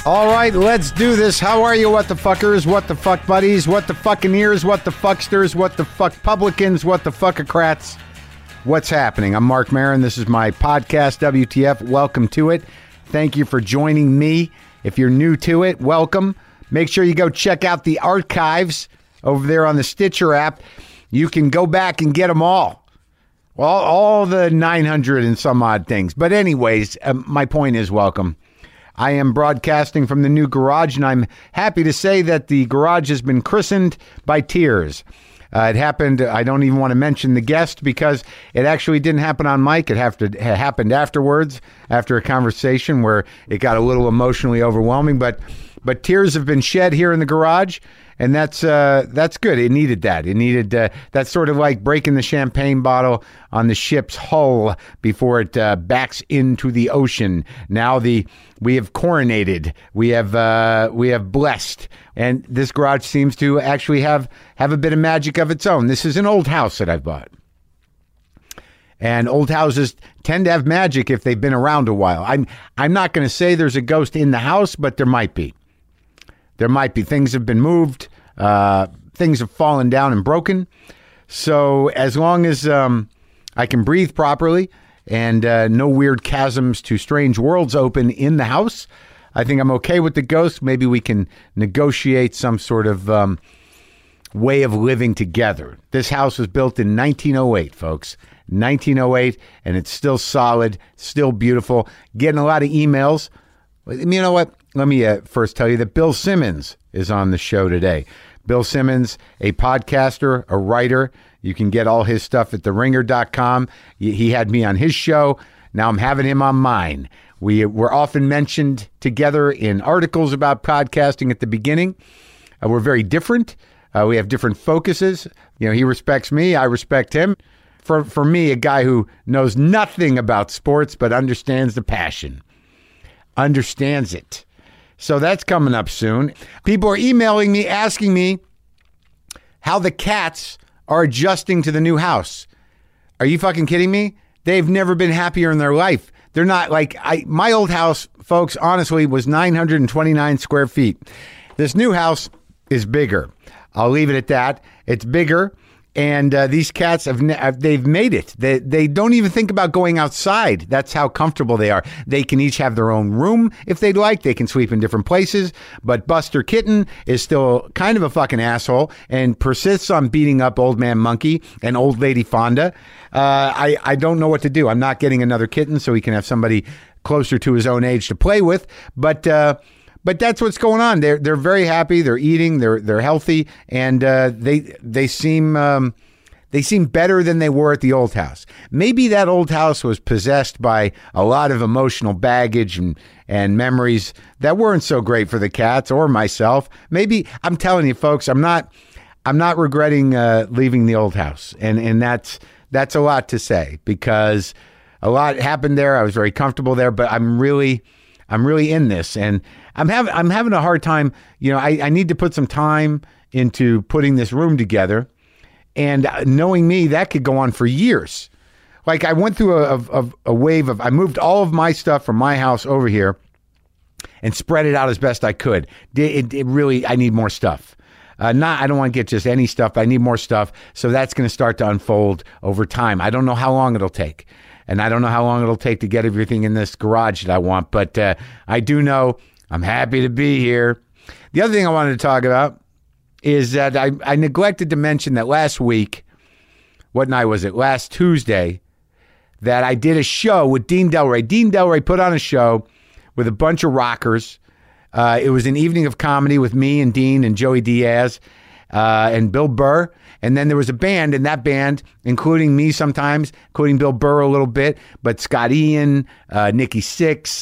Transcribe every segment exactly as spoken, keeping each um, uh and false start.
All right, let's do this. How are you, what the fuckers, what the fuck buddies, what the fucking ears, what the fucksters, what the fuck publicans, what the fuckocrats? What's happening? I'm Marc Maron. This is my podcast, W T F. Welcome to it. Thank you for joining me. If you're new to it, welcome. Make sure you go check out the archives over there on the Stitcher app. You can go back and get them all. All, all the nine hundred and some odd things. But anyways, um, my point is welcome. I am broadcasting from the new garage, and I'm happy to say that the garage has been christened by Tears. Uh, it happened, I don't even want to mention the guest because it actually didn't happen on mic. It, have to, it happened afterwards, after a conversation where it got a little emotionally overwhelming. But but tears have been shed here in the garage, and that's uh, that's good. It needed that. It needed uh, that's sort of like breaking the champagne bottle on the ship's hull before it uh, backs into the ocean. Now the we have coronated, we have uh, we have blessed, and this garage seems to actually have have a bit of magic of its own. This is an old house that I've bought. And old houses tend to have magic if they've been around a while. I'm I'm not going to say there's a ghost in the house, but there might be. There might be. Things have been moved. Uh, things have fallen down and broken. So as long as um, I can breathe properly and uh, no weird chasms to strange worlds open in the house, I think I'm okay with the ghost. Maybe we can negotiate some sort of um, way of living together. This house was built in nineteen oh eight, folks. nineteen oh eight, and it's still solid, still beautiful. Getting a lot of emails. You know what? Let me uh, first tell you that Bill Simmons is on the show today. Bill Simmons, a podcaster, a writer. You can get all his stuff at the ringer dot com. He had me on his show. Now I'm having him on mine. We were often mentioned together in articles about podcasting at the beginning. Uh, we're very different. Uh, we have different focuses. You know, he respects me. I respect him. For for me, a guy who knows nothing about sports but understands the passion. Understands it. So that's coming up soon. People are emailing me, asking me how the cats are adjusting to the new house. Are you fucking kidding me? They've never been happier in their life. They're not like, I. my old house, folks, honestly, was nine hundred twenty-nine square feet. This new house is bigger. I'll leave it at that. It's bigger. And uh, these cats, have ne- they've made it. They, they don't even think about going outside. That's how comfortable they are. They can each have their own room if they'd like. They can sleep in different places. But Buster Kitten is still kind of a fucking asshole and persists on beating up Old Man Monkey and Old Lady Fonda. Uh, I, I don't know what to do. I'm not getting another kitten so he can have somebody closer to his own age to play with. But... Uh, But that's what's going on. They're they're very happy. They're eating. They're they're healthy, and uh, they they seem um, they seem better than they were at the old house. Maybe that old house was possessed by a lot of emotional baggage and and memories that weren't so great for the cats or myself. Maybe I'm telling you, folks, I'm not I'm not regretting uh, leaving the old house, and and that's that's a lot to say because a lot happened there. I was very comfortable there, but I'm really. I'm really in this, and I'm having I'm having a hard time. You know, I, I need to put some time into putting this room together, and knowing me, that could go on for years. Like I went through a, a, a wave of I moved all of my stuff from my house over here, and spread it out as best I could. It, it really I need more stuff. Uh, not I don't want to get just any stuff. But I need more stuff, so that's going to start to unfold over time. I don't know how long it'll take. And I don't know how long it'll take to get everything in this garage that I want, but uh, I do know I'm happy to be here. The other thing I wanted to talk about is that I, I neglected to mention that last week, what night was it? Last Tuesday, that I did a show with Dean Delray. Dean Delray put on a show with a bunch of rockers. Uh, it was an evening of comedy with me and Dean and Joey Diaz uh, and Bill Burr. And then there was a band, and that band, including me sometimes, including Bill Burr a little bit, but Scott Ian, uh, Nikki Sixx,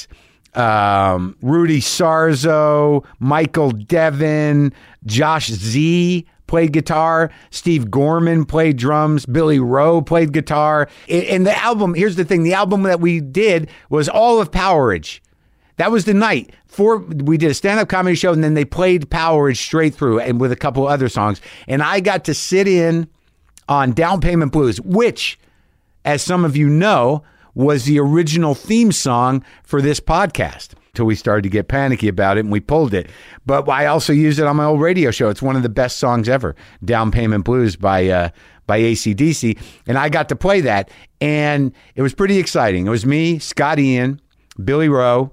um, Rudy Sarzo, Michael Devin, Josh Z played guitar, Steve Gorman played drums, Billy Rowe played guitar. And the album, here's the thing, the album that we did was all of Powerage. That was the night. For, we did a stand-up comedy show, and then they played Powerage straight through and with a couple other songs. And I got to sit in on Down Payment Blues, which, as some of you know, was the original theme song for this podcast. till we started to get panicky about it, and we pulled it. But I also used it on my old radio show. It's one of the best songs ever, Down Payment Blues by uh, by A C D C. And I got to play that, and it was pretty exciting. It was me, Scott Ian, Billy Rowe,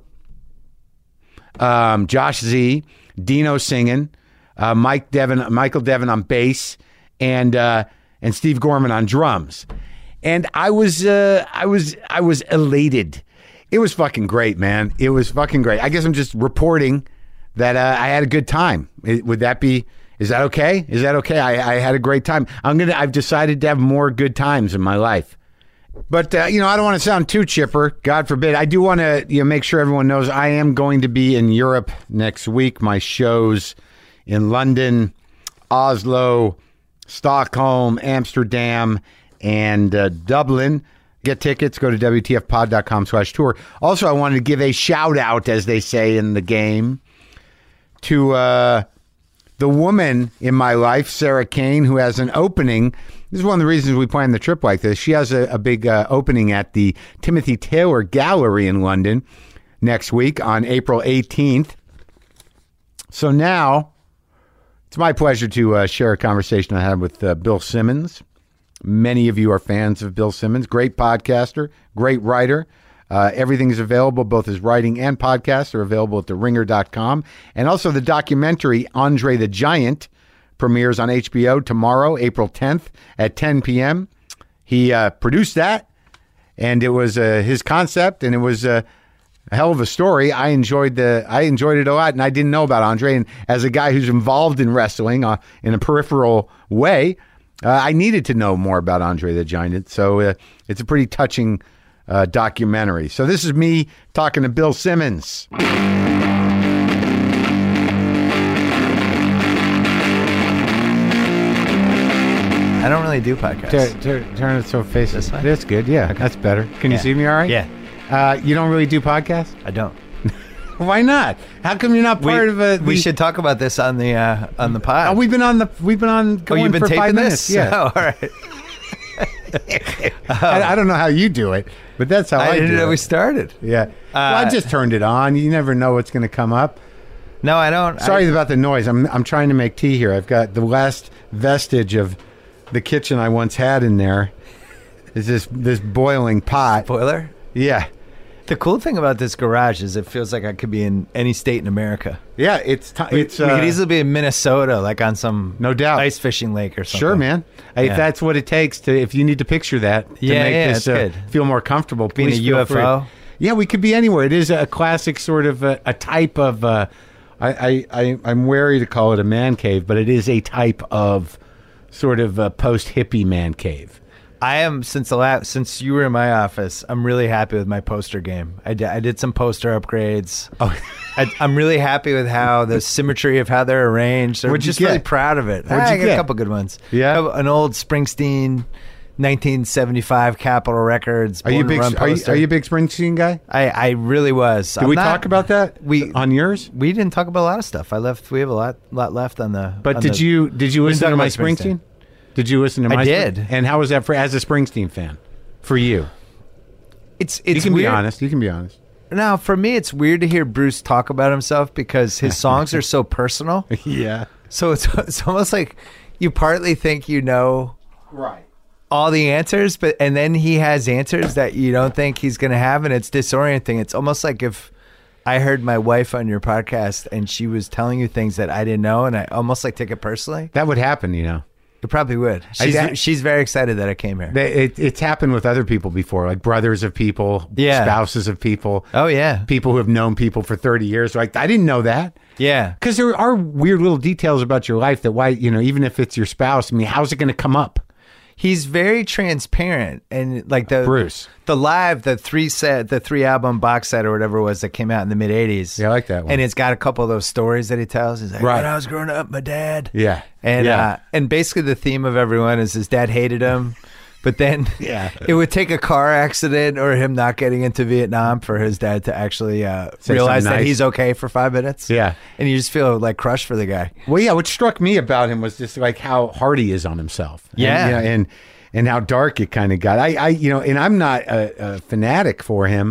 um, Josh Z, Dino singing, uh, Mike Devin, Michael Devin on bass, and uh, and Steve Gorman on drums. And I was uh, I was I was elated. It was fucking great, man. It was fucking great. I guess I'm just reporting that uh, I had a good time. It, would that be? Is that okay? Is that okay? I, I had a great time. I'm gonna. I've decided to have more good times in my life. But uh, you know, I don't want to sound too chipper. God forbid. I do want to you know make sure everyone knows I am going to be in Europe next week. My shows in London, Oslo, Stockholm, Amsterdam, and uh, Dublin. Get tickets, go to W T F pod dot com slash tour. Also, I wanted to give a shout out, as they say in the game, to uh, the woman in my life, Sarah Kane, who has an opening. This is one of the reasons we planned the trip like this. She has a, a big uh, opening at the Timothy Taylor Gallery in London next week on April eighteenth. So now, it's my pleasure to uh, share a conversation I had with uh, Bill Simmons. Many of you are fans of Bill Simmons. Great podcaster, great writer. Uh, everything is available, both his writing and podcasts are available at the ringer dot com. And also the documentary Andre the Giant premieres on H B O tomorrow, April tenth at ten p.m. He uh, produced that, and it was uh, his concept, and it was uh, a hell of a story. I enjoyed the I enjoyed it a lot, and I didn't know about Andre. And as a guy who's involved in wrestling uh, in a peripheral way, Uh, I needed to know more about Andre the Giant, so uh, it's a pretty touching uh, documentary. So this is me talking to Bill Simmons. I don't really do podcasts. Turn, turn, turn it so faces. That's good. Yeah, okay. That's better. Can you yeah. see me all right? Yeah. Uh, you don't really do podcasts? I don't. Why not? How come you're not part we, of a? We should talk about this on the uh, on the pod. Oh, we've been on the we've been on going oh, you've been for taping five this? minutes. Yeah. Oh, all right. I, I don't know how you do it, but that's how I, I didn't do know it. we started. Yeah. Uh, well, I just turned it on. You never know what's going to come up. No, I don't. Sorry I, about the noise. I'm I'm trying to make tea here. I've got the last vestige of the kitchen I once had in there. Is this this boiling pot? Boiler? Yeah. The cool thing about this garage is it feels like I could be in any state in America. Yeah, it's t- we, it's. We uh, could easily be in Minnesota, like on some no doubt ice fishing lake or something. Sure, man. Hey, Yeah. If that's what it takes to, if you need to picture that to Yeah, make yeah, this it's uh, good. feel more comfortable, Being please a feel U F O? free. Yeah, we could be anywhere. It is a classic sort of a, a type of. Uh, I, I I I'm wary to call it a man cave, but it is a type of sort of a post hippie man cave. I am since the last since you were in my office. I'm really happy with my poster game. I did, I did some poster upgrades. Oh, I, I'm really happy with how the symmetry of how they're arranged. I'm What'd you just really get? proud of it. What'd I you got get? a couple good ones. Yeah? an old Springsteen, nineteen seventy-five Capitol Records. are you Born to big? Run Are you, poster. are you a big Springsteen guy? I I really was. Did I'm we not- talk about that? we- on yours? We didn't talk about a lot of stuff. I left. We have a lot lot left on the. But on did the- you did you We listen to didn't my talk about Springsteen? Springsteen. Did you listen to I my? did. Spring- And how was that for as a Springsteen fan? For you, It's you it's can weird. be honest. You can be honest. Now, for me, it's weird to hear Bruce talk about himself because his songs are so personal. Yeah. So it's it's almost like you partly think you know Right. all the answers, but and then he has answers that you don't think he's going to have, and it's disorienting. It's almost like if I heard my wife on your podcast and she was telling you things that I didn't know, and I almost like take it personally. That would happen, you know. It probably would. She's, I- she's very excited that I came here. They- It, it's happened with other people before, like brothers of people, Yeah. spouses of people, Oh yeah, people who have known people for thirty years. Like, I didn't know that. yeah. Because there are weird little details about your life that why, you know, even if it's your spouse, I mean, how's it going to come up? He's very transparent, and like the Bruce. the live, the three set, the three album box set or whatever it was that came out in the mid eighties. Yeah, I like that one. And it's got a couple of those stories that he tells. He's like, Right. when I was growing up, my dad. Yeah. And yeah. uh, and basically the theme of everyone is his dad hated him, but then Yeah. it would take a car accident or him not getting into Vietnam for his dad to actually uh, Say realize something that nice. he's okay for five minutes. Yeah. And you just feel like crushed for the guy. Well, yeah, what struck me about him was just like how hard he is on himself. And, Yeah. you know, and and how dark it kind of got. I, I, you know, and I'm not a, a fanatic for him,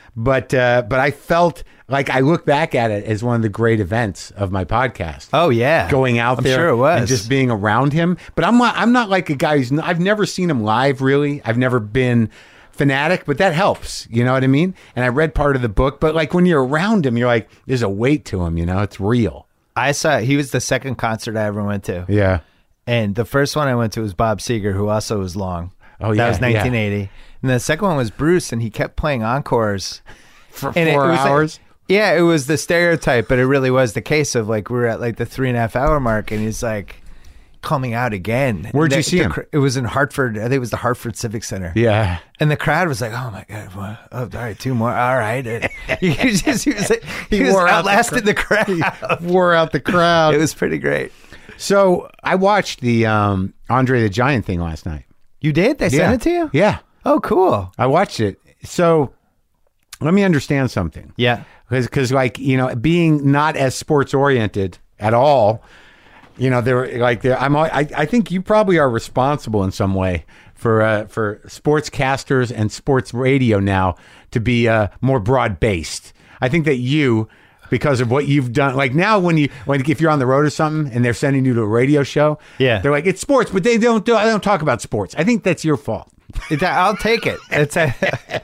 But uh, but I felt like I look back at it as one of the great events of my podcast. Oh yeah, Going out I'm there sure it was. and just being around him. But I'm not, I'm not like a guy who's I've never seen him live. Really, I've never been fanatic, but that helps. You know what I mean? And I read part of the book, but like when you're around him, you're like, there's a weight to him. You know, it's real. I saw he was the second concert I ever went to. Yeah. And the first one I went to was Bob Seger, who also was long. Oh, that yeah, was nineteen eighty. yeah. And the second one was Bruce, and he kept playing encores For and it four was like- hours. yeah, it was the stereotype, but it really was the case of like we were at like the three and a half hour mark, and he's like coming out again. Where'd The- you see the him? cr- It was in Hartford. I think it was the Hartford Civic Center. Yeah. And the crowd was like, "Oh my god! Well, oh, all right, two more. All right." And he was just he was like, he, He was wore out the outlasted the crowd. Wore out the crowd. It was pretty great. So I watched the um, Andre the Giant thing last night. You did? They Yeah. sent it to you? Yeah. Oh, cool. I watched it. So let me understand something. Yeah. Because, like, you know, being not as sports oriented at all, you know, they're like, they're, I'm, I, I think you probably are responsible in some way for, uh, for sportscasters and sports radio now to be uh, more broad based. I think that you, because of what you've done, like now when you, when if you're on the road or something and they're sending you to a radio show, Yeah. they're like, it's sports, but they don't do, I don't talk about sports. I think that's your fault. It- I'll take it. It's a,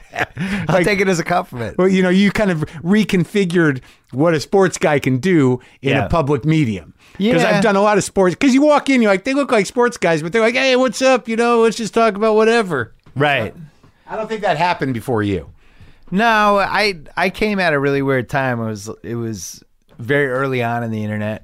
I'll Like- take it as a compliment. Well, you know, you kind of reconfigured what a sports guy can do in Yeah. a public medium. Because Yeah. I've done a lot of sports. Because you walk in, you're like, they look like sports guys, but they're like, hey, what's up? You know, let's just talk about whatever. Right. I don't think that happened before you. No, I I came at a really weird time. It was it was very early on in the internet.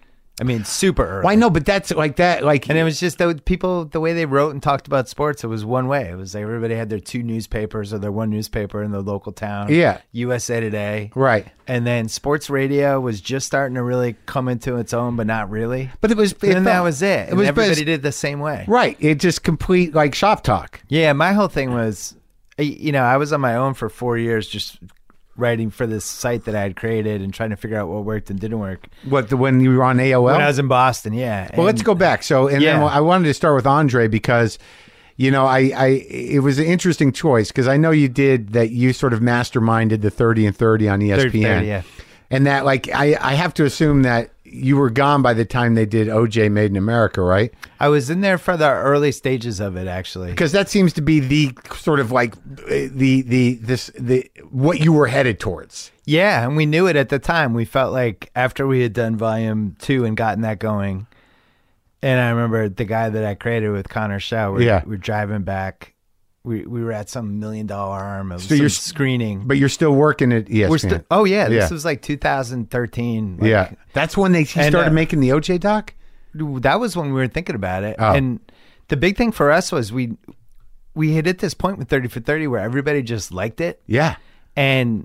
I mean, super early. Well, I know, but that's like that. Like, And it was just the people, the way they wrote and talked about sports, it was one way. It was like everybody had their two newspapers or their one newspaper in the local town. Yeah. U S A Today. right. And then sports radio was just starting to really come into its own, but not really. But it was, it And then that felt- was it. It was, and but everybody it's- did the same way. right. It just complete like shop talk. Yeah, my whole thing was, you know, I was on my own for four years just writing for this site that I had created and trying to figure out what worked and didn't work. What, the, when you were on A O L? When I was in Boston, yeah. Well, let's And- go back. So, and Yeah. then I wanted to start with Andre because, you know, I, I it was an interesting choice because I know you did that. You sort of masterminded the thirty and thirty on E S P N, thirty, thirty, yeah. and that like I, I have to assume that you were gone by the time they did O J Made in America, right? I was in there for the early stages of it, actually. Because that seems to be the sort of like the the this the what you were headed towards. Yeah, and we knew it at the time. We felt like after we had done volume two and gotten that going, and I remember the guy that I created with Connor Shaw, we're, Yeah. we're driving back. We we were at some million dollar arm of So some you're- screening. But you're still working at E S P N. we're still. Oh yeah, this Yeah. was like two thousand thirteen. Like, yeah, that's when they he And, started uh, making the O J doc. that was when we were thinking about it. Oh. And the big thing for us was we we had hit this point with thirty for thirty where everybody just liked it, Yeah, and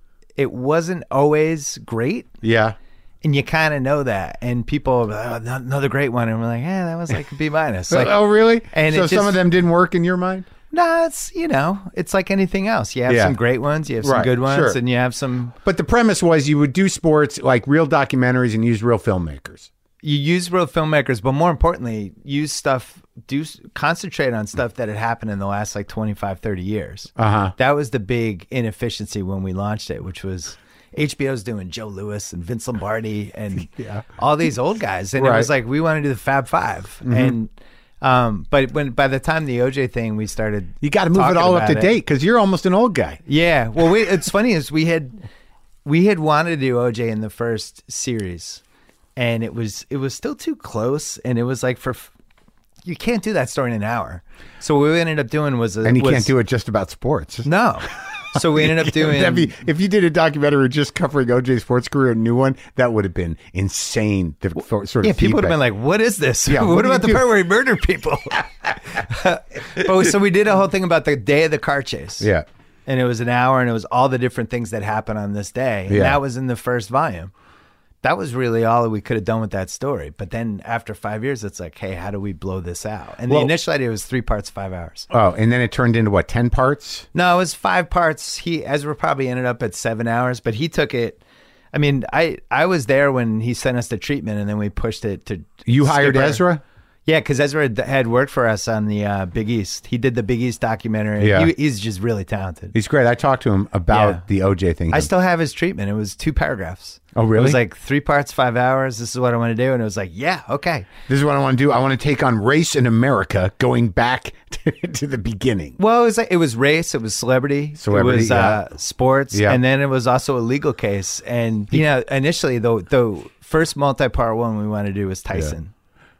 it wasn't always great. yeah. And you kind of know that, and people, oh, another great one, and we're like, yeah, that was like a B minus. Like, oh, really? and so it some just- of them didn't work in your mind. no, it's you know, it's like anything else. You have Yeah. some great ones, you have some Right, good ones, sure. and you have some. But the premise was you would do sports like real documentaries and use real filmmakers. You use real filmmakers, but more importantly, use stuff. Do concentrate on stuff that had happened in the last like twenty-five, thirty years. Uh huh. That was the big inefficiency when we launched it, which was H B O's doing Joe Lewis and Vince Lombardi and Yeah. all these old guys, and it Right. was like we want to do the Fab 5 and um, but when by the time the O J thing we started, You got to move it talking all up about to date because you're almost an old guy. Yeah, well, we, it's funny is we had we had wanted to do O J in the first series, and it was it was still too close, and it was like for. You can't do that story in an hour. So what we ended up doing was, a, And you was can't do it just about sports. no. So we ended up doing. That'd be, if you did a documentary just covering O J's sports career, a new one, that would have been insane. The fo- sort of Yeah, people would have been feedback. like, "What is this? Yeah, what, what do about you the do?" part where he murdered people?" But so we did a whole thing about the day of the car chase. Yeah. and it was an hour, and it was all the different things that happened on this day. And Yeah. that was in the first volume. That was really all that we could have done with that story. But then after five years, it's like, hey, how do we blow this out? And Well- the initial idea was three parts, five hours. Oh, and then it turned into what, ten parts? No, it was five parts. He Ezra probably ended up at seven hours, but he took it. I mean, I I was there when he sent us the treatment, and then we pushed it to. You hired Skipper. Ezra? Yeah, because Ezra d- had worked for us on the uh, Big East. He did the Big East documentary. Yeah. He, he's just really talented. He's great. I talked to him about Yeah. the O J thing. I still have his treatment. It was two paragraphs. Oh, really? It was like three parts, five hours. This is what I want to do. And it was like, yeah, okay. This is what I want to do. I want to take on race in America, going back to, to the beginning. Well, it was like, it was race, it was celebrity, Celebrity, it was yeah. uh, sports, Yeah. and then it was also a legal case. And you know, initially the the first multi-part one we wanted to do was Tyson,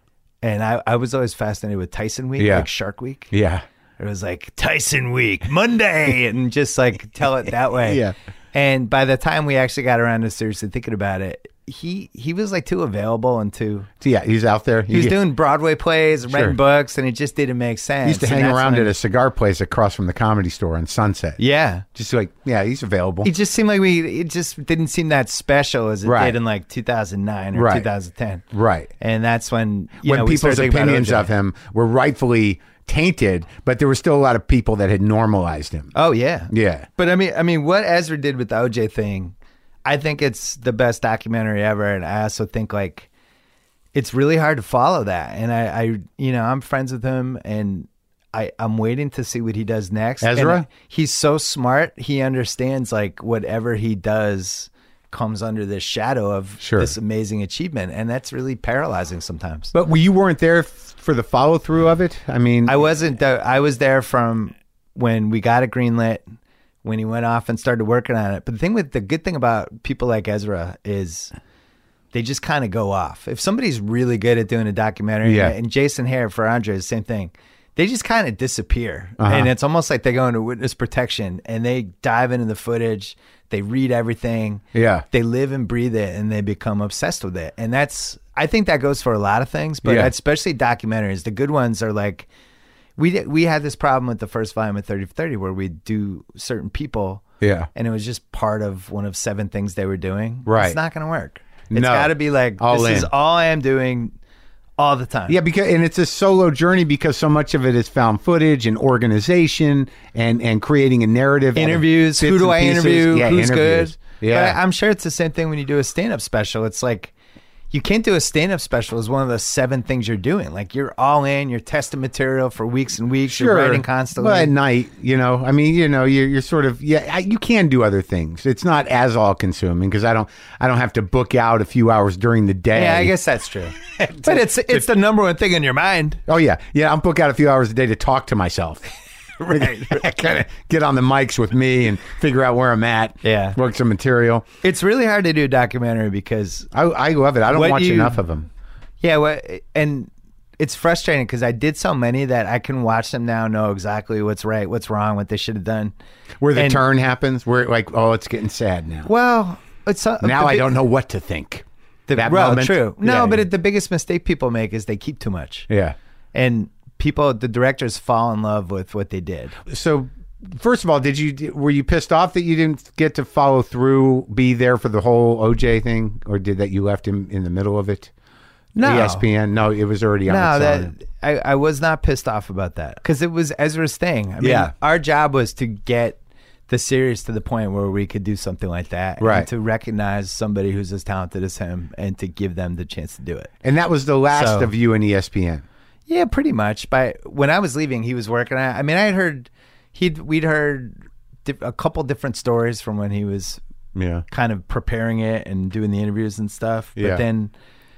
and I, I was always fascinated with Tyson Week, Yeah. like Shark Week. Yeah. It was like Tyson Week, Monday, and just like tell it that way. Yeah. And by the time we actually got around to seriously thinking about it, he he was like too available and too. So yeah, he's out there. He was doing Broadway plays, Sure. writing books, and it just didn't make sense. He used to And hang that's around when- at a cigar place across from the Comedy Store on Sunset. Yeah. Just like, yeah, he's available. It just seemed like we. It just didn't seem that special as it Right. did in like two thousand nine or Right. two thousand ten. Right. And that's when you When know, we people's started thinking about opinions O J. of him were rightfully tainted, but there were still a lot of people that had normalized him. Oh yeah. Yeah. But I mean, I mean, what Ezra did with the O J thing, I think it's the best documentary ever, and I also think like it's really hard to follow that. And I, I you know, I'm friends with him, and I, I'm waiting to see what he does next. Ezra? And he's so smart. He understands like whatever he does comes under this shadow of Sure. this amazing achievement, and that's really paralyzing sometimes. But you weren't there f- for the follow through of it? I mean, I wasn't. The, I was there from when we got it greenlit, when he went off and started working on it. But the thing with the good thing about people like Ezra is they just kind of go off. If somebody's really good at doing a documentary, Yeah. and Jason Hare for Andre, the same thing. They just kind of disappear, Uh-huh. and it's almost like they go into witness protection and they dive into the footage. They read everything. Yeah. They live and breathe it, and they become obsessed with it. And that's, I think that goes for a lot of things, but Yeah. especially documentaries. The good ones are like, we we had this problem with the first volume of thirty for thirty where we do certain people, Yeah. and it was just part of one of seven things they were doing. Right. It's not going to work. It's No. got to be like, All this in. is all I am doing all the time. Yeah, because and it's a solo journey because so much of it is found footage and organization and and creating a narrative. out of Interviews. bits Who do and I pieces. interview? Yeah, Who's interviews. good? Yeah. But I, I'm sure it's the same thing when you do a stand-up special. It's like you can't do a stand-up special as one of the seven things you're doing. Like you're all in. You're testing material for weeks and weeks. You're writing constantly. Well, at night, you know, I mean, you know, you're, you're sort of, yeah, I, you can do other things. It's not as all consuming because I don't, I don't have to book out a few hours during the day. Yeah, I guess that's true. But it's it's the number one thing in your mind. Oh yeah, yeah. I'm book out a few hours a day to talk to myself. Right. Kind of get on the mics with me and figure out where I'm at. Yeah. Work some material. It's really hard to do a documentary because I, I love it. I don't What watch you- enough of them. yeah, well, and it's frustrating because I did so many that I can watch them now, know exactly what's right, what's wrong, what they should have done. Where the And- turn happens, where like, oh, it's getting sad now. Well, it's uh, now the I big- don't know what to think. The, That well, moment. true. No, Yeah, but yeah. It, the biggest mistake people make is they keep too much. Yeah. And people, the directors fall in love with what they did. So, first of all, did you were you pissed off that you didn't get to follow through, be there for the whole O J thing, or did that you left him in the middle of it? No. E S P N. No, it was already on. No, its that own. I, I was not pissed off about that because it was Ezra's thing. I mean, Yeah. our job was to get the series to the point where we could do something like that, Right. And to recognize somebody who's as talented as him, and to give them the chance to do it. And that was the last So- of you and E S P N. Yeah, pretty much. But when I was leaving, he was working on it. I mean, I had heard he'd we'd heard di- a couple different stories from when he was Yeah. kind of preparing it and doing the interviews and stuff. But Yeah. then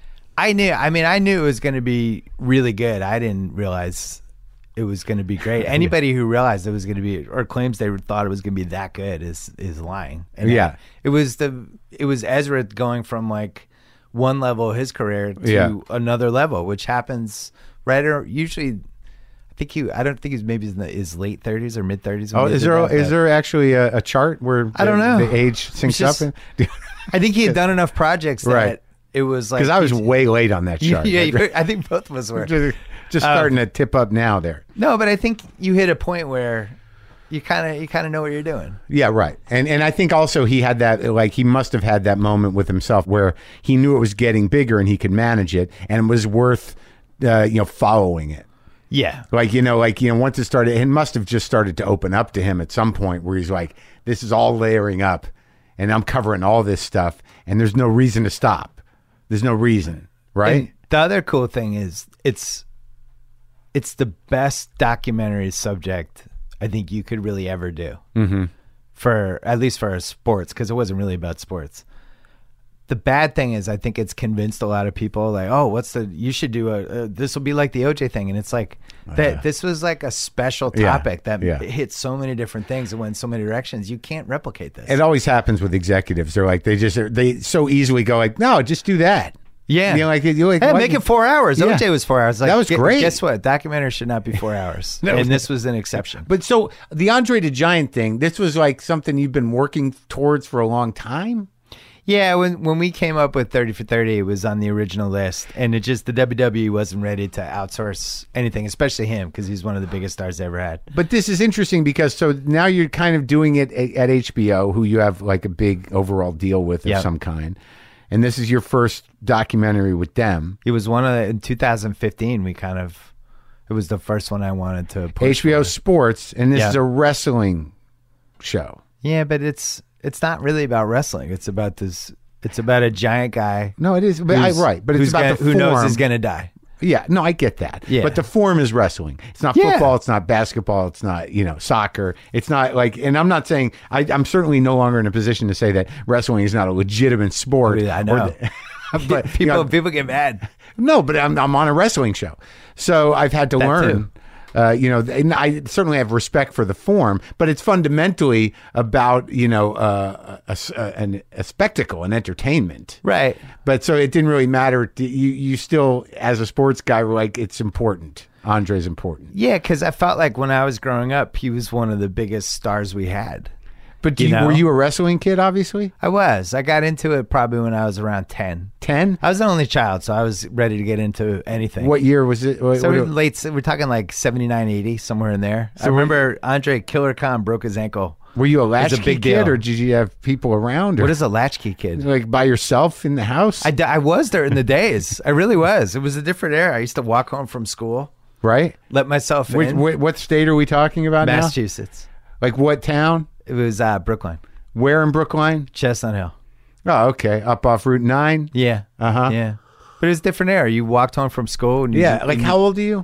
I knew, I mean, I knew it was going to be really good. I didn't realize it was going to be great. Anybody who realized it was going to be, or claims they thought it was going to be that good is, is lying. And Yeah. I- it was the, it was Ezra going from like one level of his career to Yeah. another level, which happens right or usually, I think he, I don't think he's maybe in the, his late thirties or mid thirties. Oh, is there is there actually a, a chart where I don't the, know. the age syncs just- up? In? I think he had done enough projects that Right. it was like, Because I was he's- way late on that chart. yeah, Like, you- I think both of us were. just just Um, starting to tip up now there. No, but I think you hit a point where you kind of you kind of know what you're doing. Yeah, right. And and I think also he had that, like, he must have had that moment with himself where he knew it was getting bigger and he could manage it and it was worth, uh, you know, following it. Yeah. Like, you know, like, you know, once it started, it must have just started to open up to him at some point where he's like, this is all layering up and I'm covering all this stuff and there's no reason to stop. There's no reason, right? And the other cool thing is it's it's the best documentary subject I think you could really ever do. Mm-hmm. For at least for sports, because it wasn't really about sports. The bad thing is, I think it's convinced a lot of people, like, oh, what's the? You should do a. a this will be like the O J thing, and it's like that. Yeah. This was like a special Yeah. topic that Yeah. hit so many different things and went in so many directions. You can't replicate this. It always happens with executives. They're like, they just, they so easily go like, no, just do that. yeah, You know, like, you're like, hey, what? make it four hours. Yeah. O J was four hours. Like, That was gu- great. Guess what? Documentary should not be four hours, No. and this was an exception. But so the Andre the Giant thing, this was like something you've been working towards for a long time. Yeah, when when we came up with thirty for thirty, it was on the original list, and it just the W W E wasn't ready to outsource anything, especially him, because he's one of the biggest stars they ever had. But this is interesting because so now you're kind of doing it at, at H B O, who you have like a big overall deal with of Yep. some kind, and this is your first documentary with them. It was one of the, in two thousand fifteen. We kind of it was the first one I wanted to push H B O for. Sports, and this Yeah. is a wrestling show. Yeah, but it's it's not really about wrestling. It's about this. It's about a giant guy. No, it is, but I, who's- right. But it's who's about gonna, the who knows form. is going to die. Yeah, no, I get that. Yeah. But the form is wrestling. It's not Yeah. football. It's not basketball. It's not, you know, soccer. It's not like, and I'm not saying, I, I'm certainly no longer in a position to say that wrestling is not a legitimate sport. I know. Or the- but people you know, people get mad. no, but I'm, I'm on a wrestling show. So I've had to That learn. too. Uh, you know, and I certainly have respect for the form, but it's fundamentally about, you know, uh, a, a, an- a spectacle, an entertainment. Right. But so it didn't really matter. You you still, as a sports guy, were like, it's important. Andre's important. Yeah, because I felt like when I was growing up, he was one of the biggest stars we had. But do You you, know? were you a wrestling kid, obviously? I was. I got into it probably when I was around ten. ten? I was an only child, so I was ready to get into anything. What year was it? What, So what- we're late. We're talking like seventy-nine, eighty, somewhere in there. I remember Andre Killer Khan broke his ankle. were you a was a latchkey big kid, deal. or did you have people around? Or What is a latchkey kid? like by yourself in the house? I, d- I was there in the days. I really was. It was a different era. I used to walk home from school, right? let myself Which, in. what, what state are we talking about Massachusetts. now? Like what town? It was uh, Brookline, Where in Brookline? Chestnut Hill. Oh, okay. Up off Route nine? Yeah. Uh-huh. Yeah. But it was a different era. You walked home from school. And you Yeah. just- Like how old are you?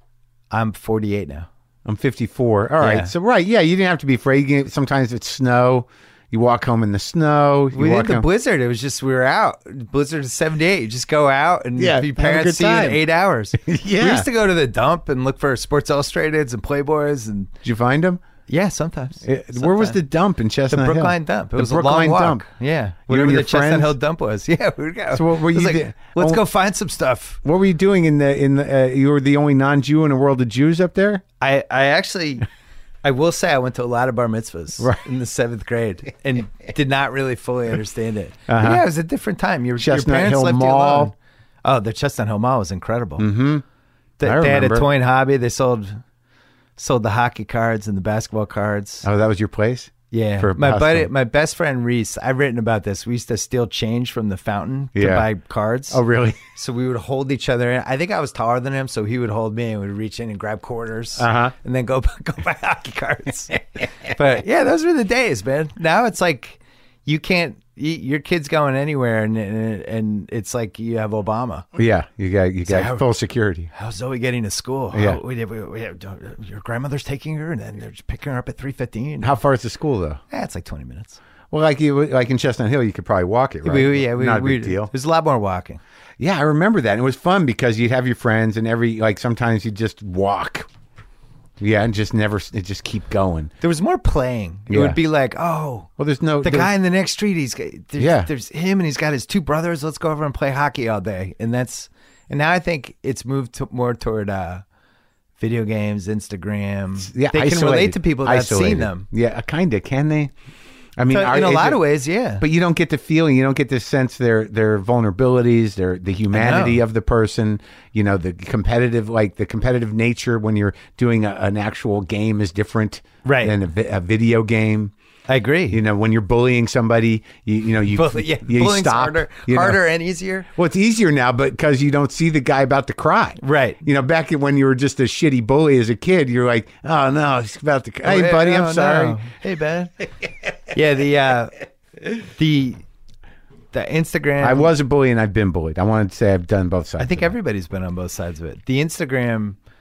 I'm forty-eight now. I'm fifty-four. All right. Yeah. So, right. Yeah. You didn't have to be afraid. You- Sometimes it's snow. You walk home in the snow. You We walk did the home. blizzard. It was just we were out. Blizzard is seventy-eight. You just go out and Yeah, your have a good parents see you time. in eight hours. Yeah. We used to go to the dump and look for Sports Illustrateds and Playboys and Did you find them? yeah, sometimes. It- where was the Sometimes. dump in the Chestnut Hill? Brookline dump? It The was Brookline a long walk. dump. Yeah, You whatever and the your Chestnut friends? Hill dump was. Yeah, we would go. So what were It was you like, do- let's oh. go find some stuff. What were you doing in the in the? Uh, you were the only non-Jew in a world of Jews up there. I, I actually, I will say I went to a lot of bar mitzvahs Right. in the seventh grade and did not really fully understand it. But Uh-huh. yeah, it was a different time. Your, your Chestnut parents Hill left you Mall. alone. Oh, the Chestnut Hill Mall was incredible. Mm-hmm. They, I they had a remember. toy and hobby. They sold sold the hockey cards and the basketball cards. Oh, that was your place. Yeah, for my buddy, hostel. my best friend Reese. I've written about this. We used to steal change from the fountain to Yeah. buy cards. Oh, really? So we would hold each other in. I think I was taller than him, so he would hold me and we'd reach in and grab quarters, Uh-huh. and then go go buy hockey cards. But yeah, those were the days, man. Now it's like you can't. You, your kid's going anywhere, and, and and it's like you have Obama. Yeah. You got you got how- full security. How's Zoe getting to school? Yeah. How, we, we, we, your grandmother's taking her, and then they're just picking her up at three fifteen. How far is the school though? Yeah, it's like twenty minutes. Well, like you like in Chestnut Hill, you could probably walk it, right? We, yeah, we, not a we, big deal. There's a lot more walking. Yeah, I remember that. And it was fun because you'd have your friends, and every like sometimes you just walk. Yeah, and just never it just keep going. There was more playing. It Yeah. would be like, oh, Well, there's no the there's- guy in the next street. He's there's, Yeah. there's him, and he's got his two brothers. Let's go over and play hockey all day. And that's and now I think it's moved to, more toward uh, video games, Instagram. Yeah, they can isolated. relate to people that've Isolated. seen them. Yeah, kind of. Can they? I mean, So are- in a is lot it- of ways, yeah. But you don't get the feeling, you don't get to sense their their vulnerabilities, their the humanity know. of the person. You know, the competitive, like the competitive nature when you're doing a, an actual game is different, Right. than a, vi- a video game. I agree. You know, when you're bullying somebody, you you know you Bully- yeah, you bullying's stop. harder, you know. harder and easier. Well, it's easier now, but because you don't see the guy about to cry. Right. You know, back when you were just a shitty bully as a kid, you're like, oh no, he's about to. Hey, Oh, buddy, no, I'm sorry. no. Hey, Ben. yeah, the uh, the the Instagram. I was a bully and I've been bullied. I wanted to say I've done both sides. I think of it. everybody's been on both sides of it. The Instagram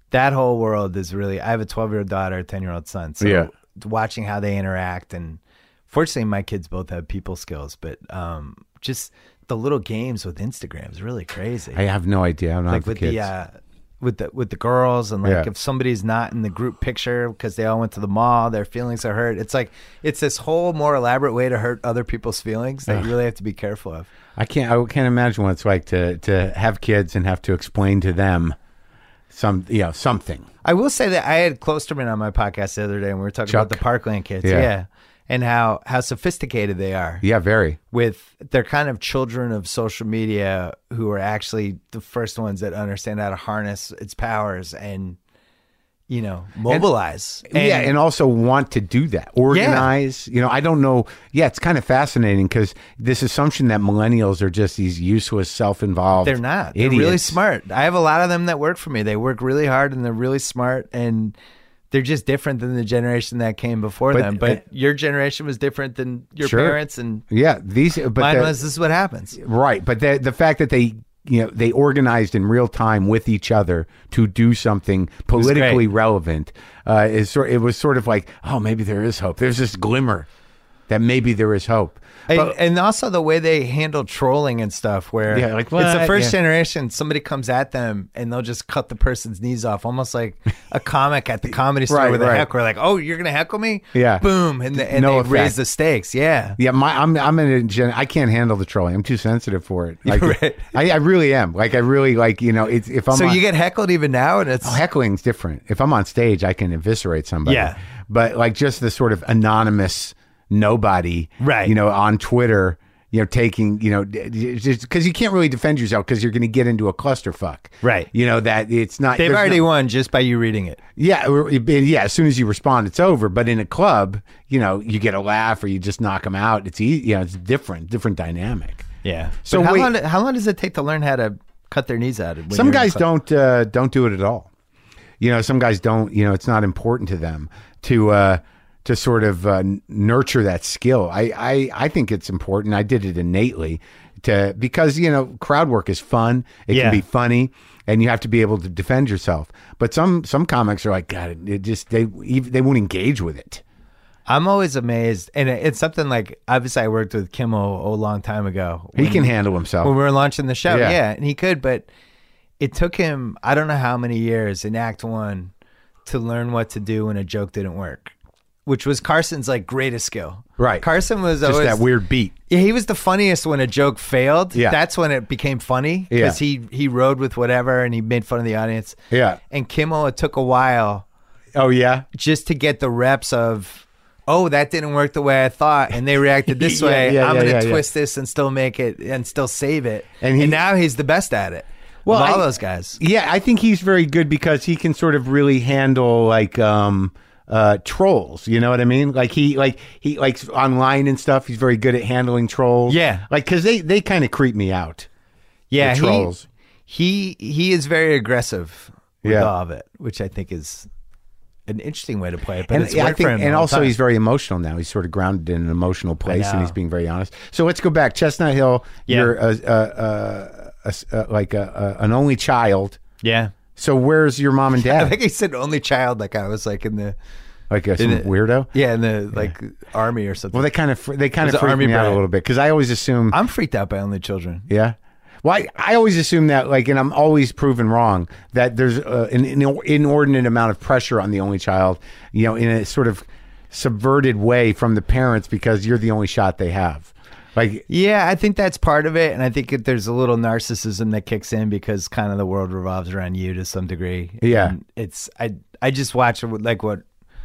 that whole world is really. I have a twelve year old daughter, a ten year old son. So Yeah. watching how they interact, and fortunately, my kids both have people skills, but um, just the little games with Instagram is really crazy. I have no idea. I'm not like the with kids. the uh, with the with the girls, and like Yeah. if somebody's not in the group picture because they all went to the mall, their feelings are hurt. It's like it's this whole more elaborate way to hurt other people's feelings that you really have to be careful of. I can't. I can't imagine what it's like to to have kids and have to explain to them some, you know, something. I will say that I had Klosterman on my podcast the other day, and we were talking Chuck? about the Parkland kids, Yeah. yeah, and how how sophisticated they are. Yeah, very. With they're kind of children of social media who are actually the first ones that understand how to harness its powers and, you know, mobilize. yeah, and also want to do that, organize. You know, I don't know. Yeah, it's kind of fascinating because this assumption that millennials are just these useless, self-involved. they're not. They're idiots. really smart. I have a lot of them that work for me. They work really hard and they're really smart, and they're just different than the generation that came before But, them. But uh, your generation was different than your Sure. parents, and Yeah, these. But mine the- was. This is what happens. Right, but the the fact that they you know they organized in real time with each other to do something politically great. relevant uh, is sort. It was sort of like, oh, maybe there is hope. There's this glimmer that maybe there is hope. And, But- and also the way they handle trolling and stuff, where Yeah, like, it's the what? first Yeah. generation. Somebody comes at them and they'll just cut the person's knees off, almost like a comic at the comedy store Right, with a right. heckler. Like, oh, you're gonna heckle me? Yeah. boom, and, the, and No they effect. raise the stakes. Yeah, Yeah, my I'm I'm in a gen. I can't handle the trolling. I'm too sensitive for it. Like, Right. I, I really am. Like I really like you know. It's if I'm so on, you get heckled even now, and it's oh, heckling's different. If I'm on stage, I can eviscerate somebody. Yeah. But like just the sort of anonymous nobody, Right. You know, on Twitter, you know, taking, you know, just because you can't really defend yourself because you're going to get into a clusterfuck, Right. You know that it's not. they've there's already no- won just by you reading it. Yeah, or- yeah. As soon as you respond, it's over. But in a club, you know, you get a laugh or you just knock them out. It's easy. You know, it's different, different dynamic. Yeah. So So how wait- long? How long does it take to learn how to cut their knees out? when Some you're in a guys club? don't uh, don't do it at all. You know, some guys don't. You know, it's not important to them to uh, to sort of uh, n- nurture that skill. I, I I think it's important. I did it innately to because you know crowd work is fun. It Yeah. can be funny, and you have to be able to defend yourself. But some some comics are like, God, it, it just they ev- they won't engage with it. I'm always amazed, and it- it's something like obviously I worked with Kimmel a long time ago. He when- can handle himself. when we were launching the show. Yeah. Yeah. and he could, but it took him I don't know how many years in Act One to learn what to do when a joke didn't work, which was Carson's like greatest skill. Right. Carson was Just always that weird beat. Yeah, he was the funniest when a joke failed. Yeah. That's when it became funny Yeah. because he he rode with whatever and he made fun of the audience. Yeah. And Kimmel, it took a while Oh yeah. just to get the reps of, oh, that didn't work the way I thought, and they reacted this Yeah, way. yeah, I'm yeah, going to yeah, yeah. twist this and still make it and still save it. And And, he- now he's the best at it. Well, Well, all I- those guys. Yeah, I think he's very good because he can sort of really handle like um uh trolls, you know what I mean? Like he like he like online and stuff, he's very good at handling trolls. Yeah. Like cuz they they kind of creep me out. Yeah, the he, trolls. he he is very aggressive with Yeah. all of it, which I think is an interesting way to play it. But And it's yeah, I worked think for him the and whole also time. he's very emotional now. He's sort of grounded in an emotional place and know. he's being very honest. So let's go back Chestnut Hill. Yeah. You're a, a, a, a, a like a, a, an only child. yeah. So where's your mom and I dad? think he said only child, like I was like in the Like a, some it- weirdo? yeah in the like army or something. Well, they kind of they kind It of was an freak army me out a brat. little bit because I always assume I'm freaked out by only children. Yeah. Well, I, I always assume that, like, and I'm always proven wrong, that there's uh, an, an inordinate amount of pressure on the only child, you know, in a sort of subverted way from the parents because you're the only shot they have. Like, Yeah, I think that's part of it, and I think that there's a little narcissism that kicks in because kind of the world revolves around you to some degree. Yeah. And it's I I just watch it with, like what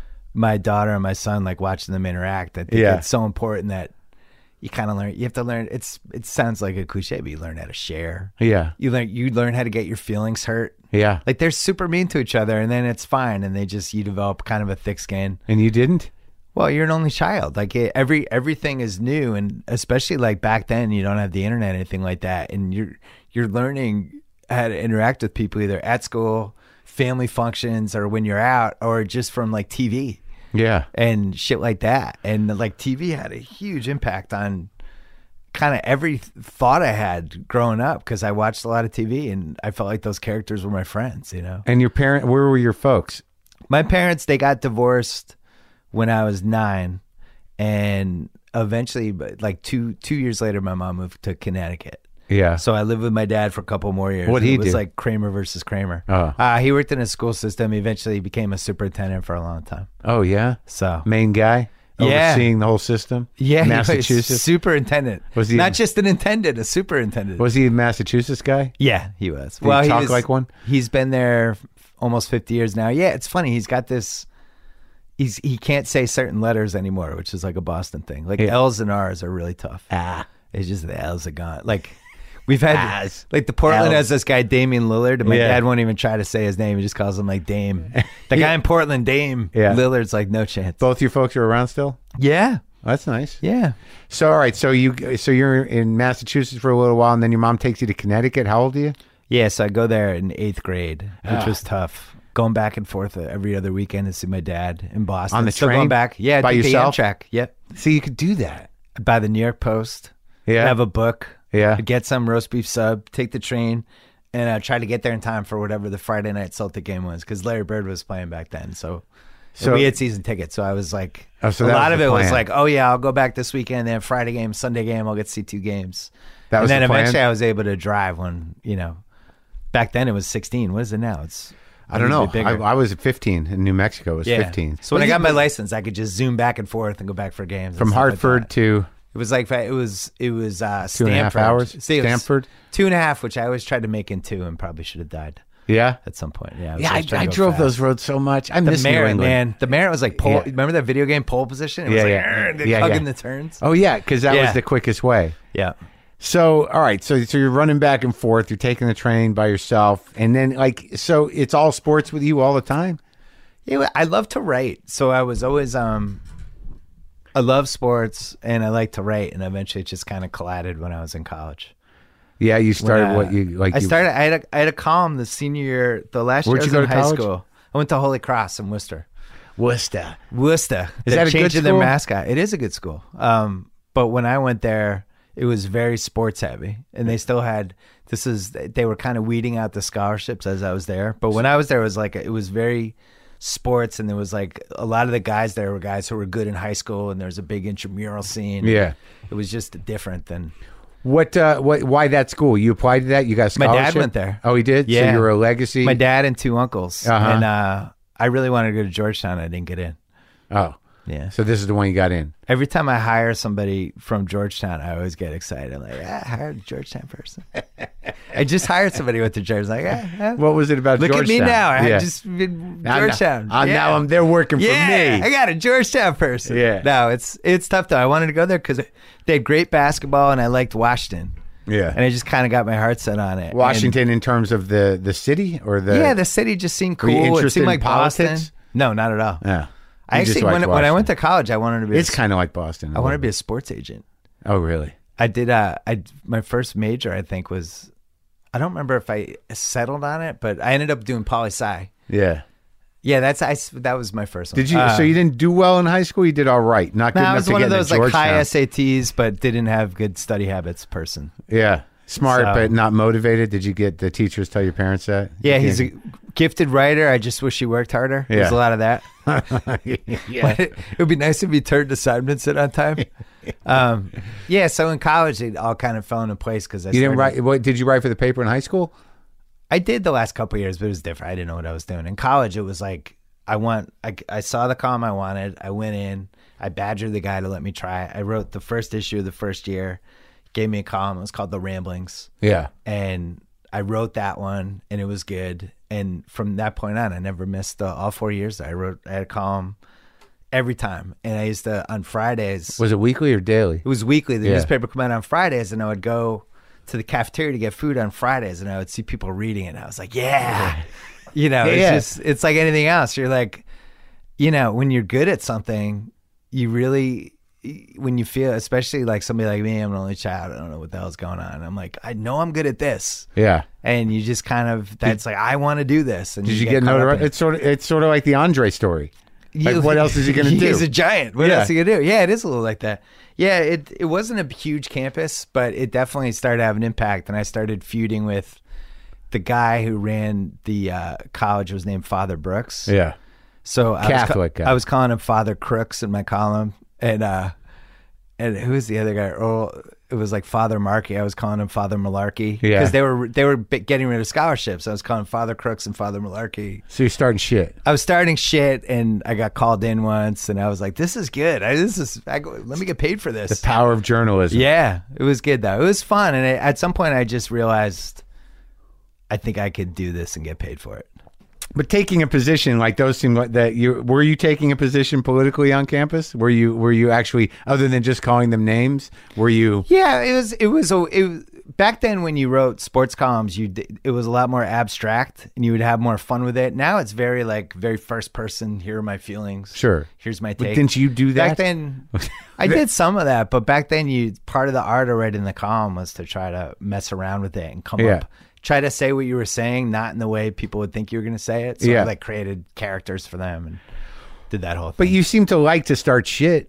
my daughter and my son like watching them interact. I think Yeah. it's so important that you kind of learn. You have to learn. It's it sounds like a cliche, but you learn how to share. yeah, You learn you learn how to get your feelings hurt. yeah. Like they're super mean to each other, and then it's fine, and they just you develop kind of a thick skin. And you didn't? Well, you're an only child. Like it, every everything is new, and especially like back then, you don't have the internet, or anything like that, and you're you're learning how to interact with people either at school, family functions, or when you're out, or just from like T V Yeah. and shit like that. And like T V had a huge impact on kind of every thought I had growing up because I watched a lot of T V and I felt like those characters were my friends, you know. And your parent, where were your folks? My parents, they got divorced when I was nine, and eventually, like two two years later, my mom moved to Connecticut. Yeah. So I lived with my dad for a couple more years. What'd he It was do? like Kramer versus Kramer. Oh. Uh, he worked in a school system. He eventually became a superintendent for a long time. Oh, yeah? So Main guy? Yeah. Overseeing the whole system? yeah, he was Massachusetts? superintendent. Was he- not just an intendant, a superintendent? Was he a Massachusetts guy? Yeah, he was. Did he talk was- like one? He's been there f- almost fifty years now. Yeah, it's funny. He's got this. He's he can't say certain letters anymore, which is like a Boston thing. Like Yeah. L's and R's are really tough. Ah. It's just the L's are gone. Like we've had As. like the Portland L's. has this guy Damian Lillard, and my Yeah. dad won't even try to say his name. He just calls him like Dame. The guy in Portland, Dame. Yeah. Lillard's like no chance. Both your folks are around still? Yeah, That's nice. yeah. So, all right. So you, so you're in Massachusetts for a little while, and then your mom takes you to Connecticut. How old are you? Yeah, so I go there in eighth grade, which Ah. was tough. Going back and forth every other weekend to see my dad in Boston. On the Still train? going back. Yeah, By take yourself? the Amtrak. Yep. So you could do that. By the New York Post. Yeah. Have a book. Yeah. I'd get some roast beef sub, take the train, and uh, try to get there in time for whatever the Friday night Celtic game was, because Larry Bird was playing back then. So, So- we had season tickets. So I was like, Oh, so a that lot was of the it was plan. like, oh yeah, I'll go back this weekend. Then Friday game, Sunday game, I'll get to see two games. That and was then the plan? eventually I was able to drive when, you know, back then it was sixteen. What is it now? It's I don't know. usually I, bigger. I was at fifteen in New Mexico. It was Yeah. fifteen. So when But I you- got my license, I could just zoom back and forth and go back for games. and from stuff like Hartford that. to It was like it was it was uh, two and a half Stanford. hours. See, it was Stanford. two and a half, which I always tried to make in two, and probably should have died Yeah. at some point. Yeah, was Yeah, I, always trying I to go drove fast. those roads so much. I The miss New Merit, England. man, the Merit was like pole. Yeah. Remember that video game Pole Position? It was Yeah, like yeah. "Arr," they're Yeah, hugging yeah. the turns. Oh yeah, because that was Yeah. the quickest way. Yeah, So, all right, so so you're running back and forth. You're taking the train by yourself, and then like, so it's all sports with you all the time. yeah. I love to write, so I was always um. I love sports and I like to write, and eventually it just kind of collided when I was in college. Yeah, you started When, uh, what you like. I you, started. I had a, I had a column the senior year, the last Where'd year you I was go in to high college? school. I went to Holy Cross in Worcester. Worcester. Worcester. Is They're that a good changing their school? mascot. It is a good school. Um, but when I went there, it was very sports heavy, and they still had. This is they were kind of weeding out the scholarships as I was there. But when I was there, it was like it was very sports, and there was like a lot of the guys there were guys who were good in high school, and there was a big intramural scene. Yeah. It was just different than. What? Uh, what? Why that school? You applied to that? You got a My dad scholarship? went there. Oh, he did. So Yeah. you were a legacy. My dad and two uncles, Uh-huh. and uh, I really wanted to go to Georgetown. I didn't get in. Oh, Yeah. so this is the one you got in. Every time I hire somebody from Georgetown, I always get excited. I'm like, ah, I hired a Georgetown person. I just hired somebody who went to Georgetown. Like, ah, ah. What was it about? Look Georgetown? at me now. I Yeah. just been Now- Georgetown. Now, uh, yeah. now I'm. They're working for yeah, me. I got a Georgetown person. Yeah. No, it's it's tough though. I wanted to go there because they had great basketball, and I liked Washington, Yeah. and I just kind of got my heart set on it. Washington, in terms of the the city or the And, yeah, the city just seemed Were you cool. It interested seemed in like Boston. politics? No, not at all. Yeah. I You just actually liked when, when I went to Washington. college, I wanted to be. It's a, kind of like Boston. I wanted to be a sports agent. Oh, really? I did. Uh, I my first major, I think, was. I don't remember if I settled on it, but I ended up doing poli sci. Yeah. Yeah, that's I. That was my first one. Did you? Uh, so you didn't do well in high school? You did all right. Not good No, I enough was to one get of those into like high Georgetown. S A Ts, but didn't have good study habits person. Yeah. Smart, So- but not motivated. Did you get the teachers tell your parents that? Yeah, he's a gifted writer. I just wish he worked harder. There's Yeah. a lot of that. yeah. it would be nice if he turned assignments in on time. Um, yeah, so in college, it all kind of fell into place because I You didn't started- write. What did you write for the paper in high school? I did the last couple of years, but it was different. I didn't know what I was doing. In college, it was like I want. I, I saw the column I wanted. I went in. I badgered the guy to let me try. I wrote the first issue of the first year. Gave me a column. It was called The Ramblings, Yeah. and I wrote that one, and it was good. And from that point on, I never missed uh, all four years. I wrote. I had a column every time, and I used to on Fridays. Was it weekly or daily? It was weekly. The Yeah. newspaper would come out on Fridays, and I would go to the cafeteria to get food on Fridays, and I would see people reading it. And I was like, yeah, you know, it's Yeah. just it's like anything else. You're like, you know, when you're good at something, you really, when you feel, especially like somebody like me, I'm an only child. I don't know what the hell's going on. I'm like, I know I'm good at this, Yeah. and you just kind of that's like I want to do this. And Did you, get caught up in notoriety? it. It's sort of. It's sort of like the Andre story. Like, You- what else is he going to do? He's a giant. What Yeah. else is he going to do? Yeah, it is a little like that. Yeah, it it wasn't a huge campus, but it definitely started having an impact. And I started feuding with the guy who ran the uh, college. Was named Father Brooks. Yeah. So I Catholic was, guy. ca- I was calling him Father Crooks in my column, and uh, and who was the other guy? Oh, it was like Father Markey. I was calling him Father Malarkey because Yeah. they were they were bi- getting rid of scholarships. I was calling Father Crooks and Father Malarkey. So you're starting shit. I was starting shit, and I got called in once, and I was like, "This is good. I, this is I go, let me get paid for this." The power of journalism. Yeah, it was good though. It was fun, and I, at some point, I just realized I think I could do this and get paid for it. But taking a position like those seem like that you were you taking a position politically on campus? Were you were you actually, other than just calling them names, were you Yeah, it was. It was. A, it was back then when you wrote sports columns. You d- it was a lot more abstract, and you would have more fun with it. Now it's very like very first person. Here are my feelings. Sure. Here's my But take. didn't you do that? Back then, I did some of that, but back then, you part of the art of writing the column was to try to mess around with it and come Yeah. up, try to say what you were saying, not in the way people would think you were going to say it. So Yeah. I like created characters for them and did that whole thing. But you seem to like to start shit.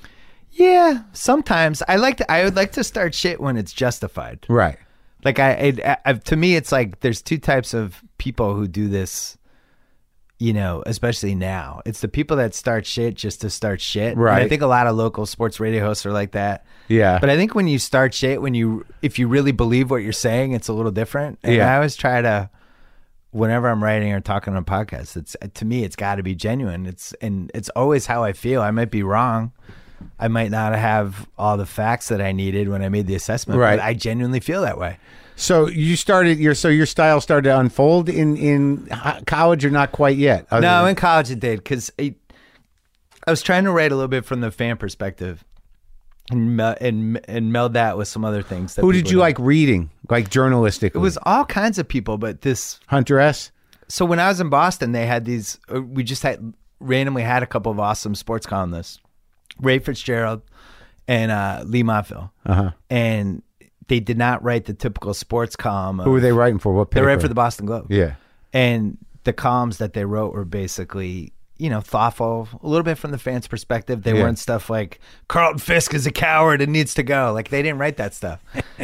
yeah, sometimes I like to. I would like to start shit when it's justified. Right. Like I, it, I, to me, it's like there's two types of people who do this. You know, especially now, it's the people that start shit just to start shit. And Right. I think a lot of local sports radio hosts are like that. Yeah. But I think when you start shit, when you if you really believe what you're saying, it's a little different. And Yeah. I always try to, whenever I'm writing or talking on podcasts, it's to me it's got to be genuine. It's and it's always how I feel. I might be wrong. I might not have all the facts that I needed when I made the assessment. Right. But I genuinely feel that way. So you started your so your style started to unfold in in ho- college, or not quite yet? Other No, than- in college it did because I, I was trying to write a little bit from the fan perspective, and mel- and and meld that with some other things. That who did people you don't. like reading, like journalistically? It was all kinds of people, but this. Hunter S. So when I was in Boston, they had these. uh, We just had randomly had a couple of awesome sports columnists, Ray Fitzgerald and uh, Lee Montville, Uh-huh. and they did not write the typical sports column. Who were they writing for? What They paper? wrote for the Boston Globe. Yeah. And the columns that they wrote were basically, you know, thoughtful, a little bit from the fans' perspective. They Yeah. weren't stuff like Carlton Fisk is a coward and needs to go. Like they didn't write that stuff.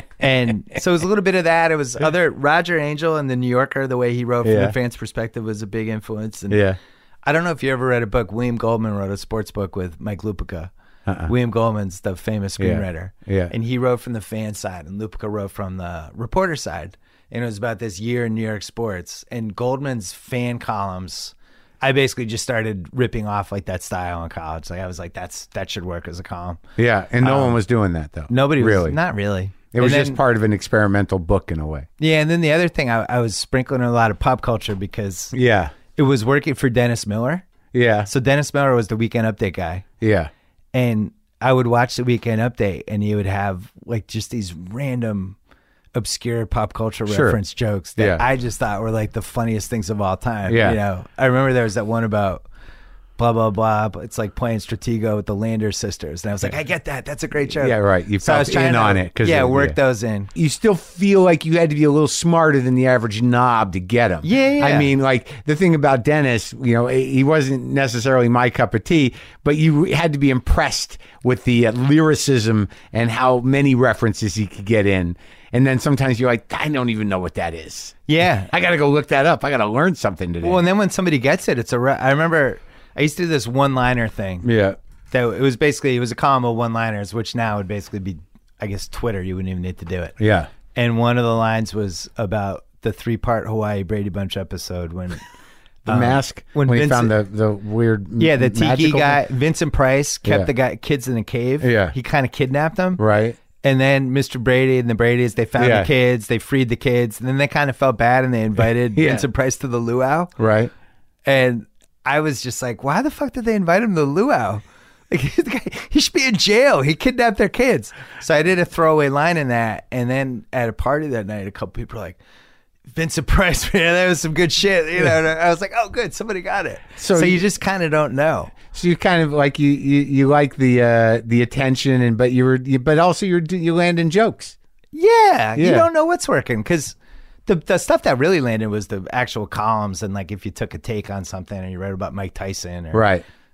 And so it was a little bit of that. It was other Roger Angel in the New Yorker, the way he wrote from Yeah. the fans' perspective was a big influence. And Yeah. I don't know if you ever read a book. William Goldman wrote a sports book with Mike Lupica. Uh-uh. William Goldman's the famous Yeah. screenwriter. Yeah. And he wrote from the fan side, and Lupica wrote from the reporter side. And it was about this year in New York sports. And Goldman's fan columns, I basically just started ripping off like that style in college. Like I was like, that's that should work as a column. Yeah, and no Um, one was doing that though. Nobody was really. not really. It was And just then- part of an experimental book in a way. Yeah, and then the other thing, I, I was sprinkling a lot of pop culture because Yeah. it was working for Dennis Miller. Yeah. So Dennis Miller was the Weekend Update guy. Yeah. And I would watch the Weekend Update, and he would have like just these random, obscure pop culture Sure. reference jokes that Yeah. I just thought were like the funniest things of all time. Yeah. You know, I remember there was that one about blah blah blah. But it's like playing Stratego with the Landers sisters, and I was like, I get that. That's a great joke. Yeah, right. You So I felt was trying in to, on it 'cause yeah, of- work yeah. those in. You still feel like you had to be a little smarter than the average knob to get him. Yeah, yeah. I mean, like the thing about Dennis, you know, he wasn't necessarily my cup of tea, but you had to be impressed with the uh, lyricism and how many references he could get in. And then sometimes you're like, I don't even know what that is. Yeah. I got to go look that up. I got to learn something today. Well, and then when somebody gets it, it's a. Re- I remember I used to do this one-liner thing. yeah. That it was basically it was a column of one-liners, which now would basically be, I guess, Twitter. You wouldn't even need to do it. Yeah. And one of the lines was about the three-part Hawaii Brady Bunch episode when The um, mask, when, when he found the, Vincent- the weird yeah the tiki magical guy thing. Vincent Price kept Yeah. the guy kids in a cave. Yeah. He kind of kidnapped them. Right. And then Mister Brady and the Bradys, they found Yeah. the kids, they freed the kids, and then they kind of felt bad and they invited Yeah. Vincent Price to the luau. Right. And I was just like, why the fuck did they invite him to the luau? Like, the guy- he should be in jail. He kidnapped their kids. So I did a throwaway line in that. And then at a party that night, a couple people were like, Vincent Price, man, that was some good shit. You know, and I was like, oh, good, somebody got it. So So, you- you just kind of don't know. So you kind of like you you, you like the uh, the attention, and but you were you, but also you're you land in jokes. Yeah, Yeah. you don't know what's working because the the stuff that really landed was the actual columns and like if you took a take on something and you read about Mike Tyson or Right.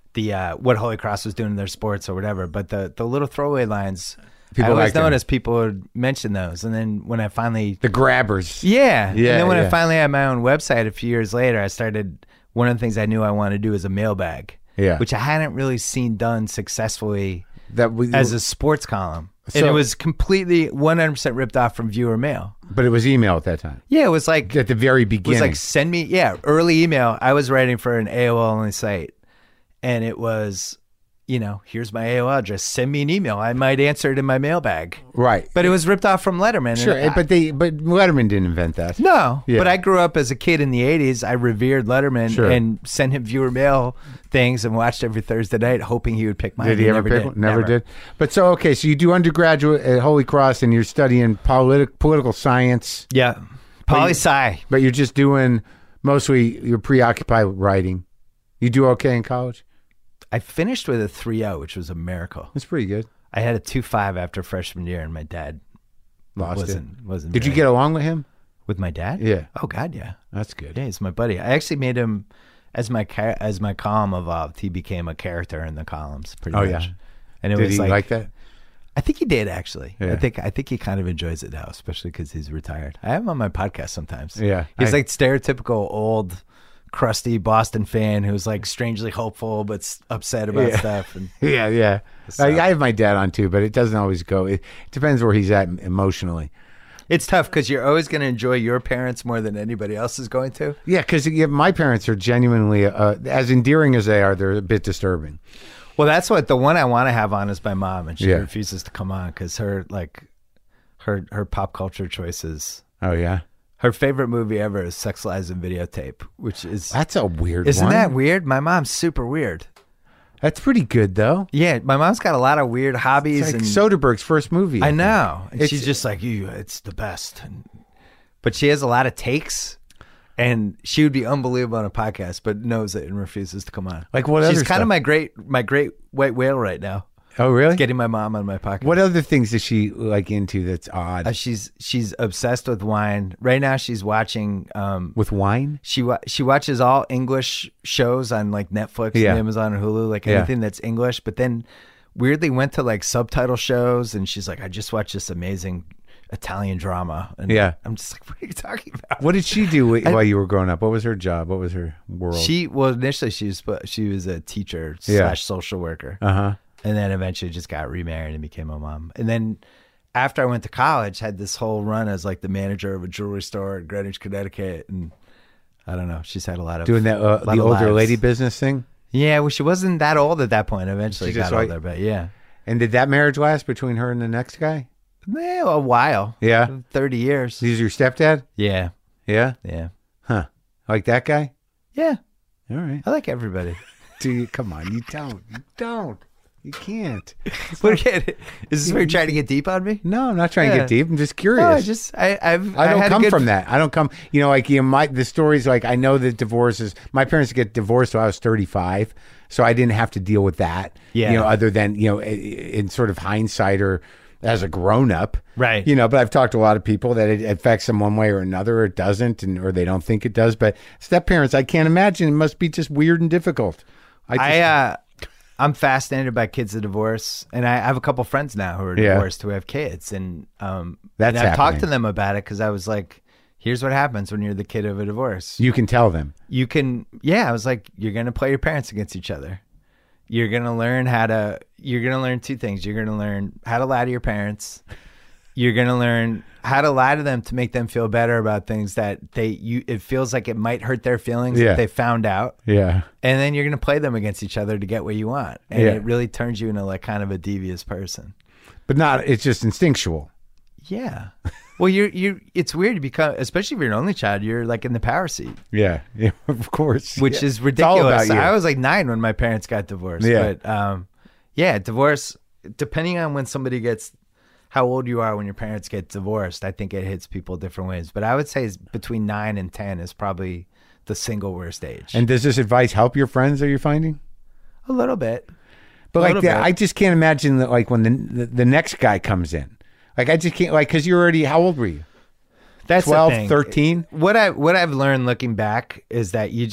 the uh, what Holy Cross was doing in their sports or whatever. But the the little throwaway lines, People I always liked them. noticed people would mention those, and then when I finally The grabbers. yeah, Yeah, and then when yeah. I finally had my own website a few years later, I started. One of the things I knew I wanted to do is a mailbag, Yeah. which I hadn't really seen done successfully That we, as a sports column, and So- it was completely one hundred percent ripped off from viewer mail. but it was email at that time. Yeah, it was like At the very it was beginning. like send me yeah early email. I was writing for an A O L only site, and it was, you know, here's my A O L address. Send me an email. I might answer it in my mailbag. right. But it was ripped off from Letterman. Sure, and I- but they but Letterman didn't invent that. no, Yeah. but I grew up as a kid in the eighties. I revered Letterman Sure. and sent him viewer mail things and watched every Thursday night, hoping he would pick mine. Did he, ever never pick did. one? Never, did. But so okay, so you do undergraduate at Holy Cross and you're studying politi- political science, Yeah, poli sci. but you're just doing mostly you're preoccupied with writing. You do okay in college? I finished with a three oh, which was a miracle. That's pretty good. I had a two five after freshman year, and my dad Lost wasn't it. wasn't. Did you very- get along with him? with my dad? Yeah. Oh God, yeah. That's good. Yeah, he's my buddy. I actually made him as my cha- as my column evolved. He became a character in the columns, pretty Oh, much. yeah? And it Did was he like, like that? I think he did actually. Yeah. I think I think he kind of enjoys it now, especially because he's retired. I have him on my podcast sometimes. Yeah, he's I- like stereotypical old, crusty Boston fan who's like strangely hopeful but s- upset about Yeah. stuff. And Yeah, yeah. So- I, I have my dad on too, but it doesn't always go. It depends where he's at emotionally. it's tough because you're always going to enjoy your parents more than anybody else is going to. Yeah, because my parents are genuinely, uh, as endearing as they are, they're a bit disturbing. Well, that's what the one I want to have on is my mom, and she Yeah. refuses to come on because her like her her pop culture choices. Oh yeah, Her favorite movie ever is Sex, Lies, and Videotape, which is that's a weird isn't one. that weird? My mom's super weird. That's pretty good though. Yeah, my mom's got a lot of weird hobbies, It's like and Soderbergh's first movie. I think. know. And It's- she's just like you. It's the best, and, but she has a lot of takes. And she would be unbelievable on a podcast, but knows it and refuses to come on. Like what She's other kind stuff? of my great, my great white whale right now. Oh really? Getting my mom on my podcast. What other things is she like into that's odd? Uh, she's she's obsessed with wine. Right now, she's watching. Um, With wine? she wa- she watches all English shows on like Netflix Yeah. and Amazon and Hulu, like Yeah. anything that's English. But then weirdly went to like subtitle shows, and she's like, I just watched this amazing Italian drama. And Yeah. I'm just like, what are you talking about? What did she do wh- while you were growing up? What was her job? What was her world? She well initially she was she was a teacher Yeah. slash social worker. Uh huh. And then eventually just got remarried and became a mom. And then after I went to college, had this whole run as like the manager of a jewelry store in Greenwich, Connecticut. And I don't know, she's had a lot of Doing that uh, lot the of older lives. lady business thing. Yeah, well, she wasn't that old at that point. Eventually She just got like- older, but yeah, And did that marriage last between her and the next guy? Eh, a while. Yeah. thirty years. He's your stepdad? Yeah, Yeah. yeah, Huh. Like that guy? yeah. All right. I like everybody. Do you come on? You don't. You don't. You can't. What again? Is this where you're trying to get deep on me? No, I'm not trying to Yeah. get deep. I'm just curious. No, I just I I've I don't had a come good- from that. I don't come. You know, like you know, my the stories. Like I know that divorce is. My parents get divorced when I was thirty-five, so I didn't have to deal with that. Yeah. You know, other than you know, i- in sort of hindsight or as a grown up, Right. You know, but I've talked to a lot of people that it affects them one way or another, or it doesn't, and or they don't think it does. But step parents, I can't imagine. It must be just weird and difficult. I, just, I uh, I'm fascinated by kids that divorce, and I have a couple friends now who are Yeah. divorced who have kids, and um, That's and I've talked to happening. them about it because I was like, "Here's what happens when you're the kid of a divorce. you can tell them. You can, yeah." I was like, "You're gonna play your parents against each other. You're gonna learn how to. You're gonna learn two things. You're gonna learn how to lie to your parents. You're gonna learn how to lie to them to make them feel better about things that they you. It feels like it might hurt their feelings Yeah. if they found out." Yeah. And then you're going to play them against each other to get what you want. And Yeah. it really turns you into like kind of a devious person. But not. It's just instinctual. Yeah. Well, you're, you it's weird to become, especially if you're an only child, you're like in the power seat, Yeah. Yeah. Of course. which Yeah. is It's all ridiculous. about you. I was like nine when my parents got divorced. Yeah. But um, yeah, divorce, depending on when somebody gets, how old you are when your parents get divorced, I think it hits people different ways. But I would say it's between nine and ten is probably the single worst age. And does this advice help your friends that you're finding? a little bit. But A like little that, bit. I just can't imagine that. Like when the, the the next guy comes in, like I just can't. Like because you're already. How old were you? That's the twelve, thing. thirteen? What I what I've learned looking back is that you just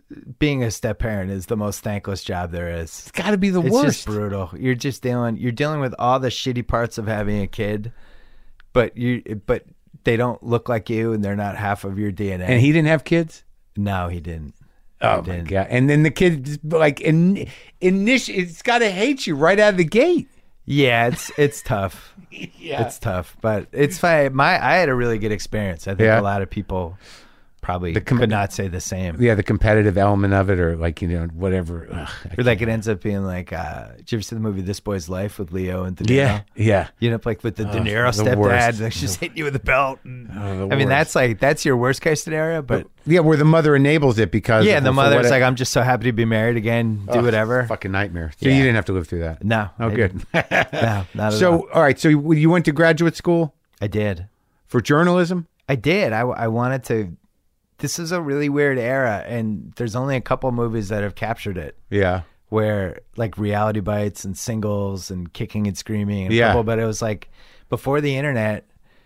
being a step parent is the most thankless job there is. It's got to be the It's worst. just brutal. You're just dealing. You're dealing with all the shitty parts of having a kid, but you but they don't look like you, and they're not half of your D N A. And he didn't have kids? No, he didn't. Oh, he my didn't. God. And then the kid, like, in, initially, it's got to hate you right out of the gate. Yeah, it's it's tough. Yeah. It's tough, but it's fine. My I had a really good experience. I think Yeah. a lot of people probably The com- could not say the same. Yeah, the competitive element of it, or like, you know, whatever. Ugh, I Or like it ends up being like, uh, did you ever see the movie This Boy's Life with Leo and De Niro? Yeah, yeah. You end up like with the De Niro the stepdad, worst. like she's hitting you with a belt. And, Oh, the I mean, worst. that's like that's your worst case scenario. But Yeah, where the mother enables it because yeah, and the for mother's what- like, I'm just so happy to be married again. Do Ugh, whatever. Fucking nightmare. So Yeah. you didn't have to live through that. No. Oh, I good. didn't. No, not at all. So, all right. So you you went to graduate school I did. for journalism? I did. I, I wanted to. This is a really weird era, and there's only a couple movies that have captured it. Yeah. Where like Reality Bites and Singles and Kicking and Screaming and a Yeah. couple, but it was like before the internet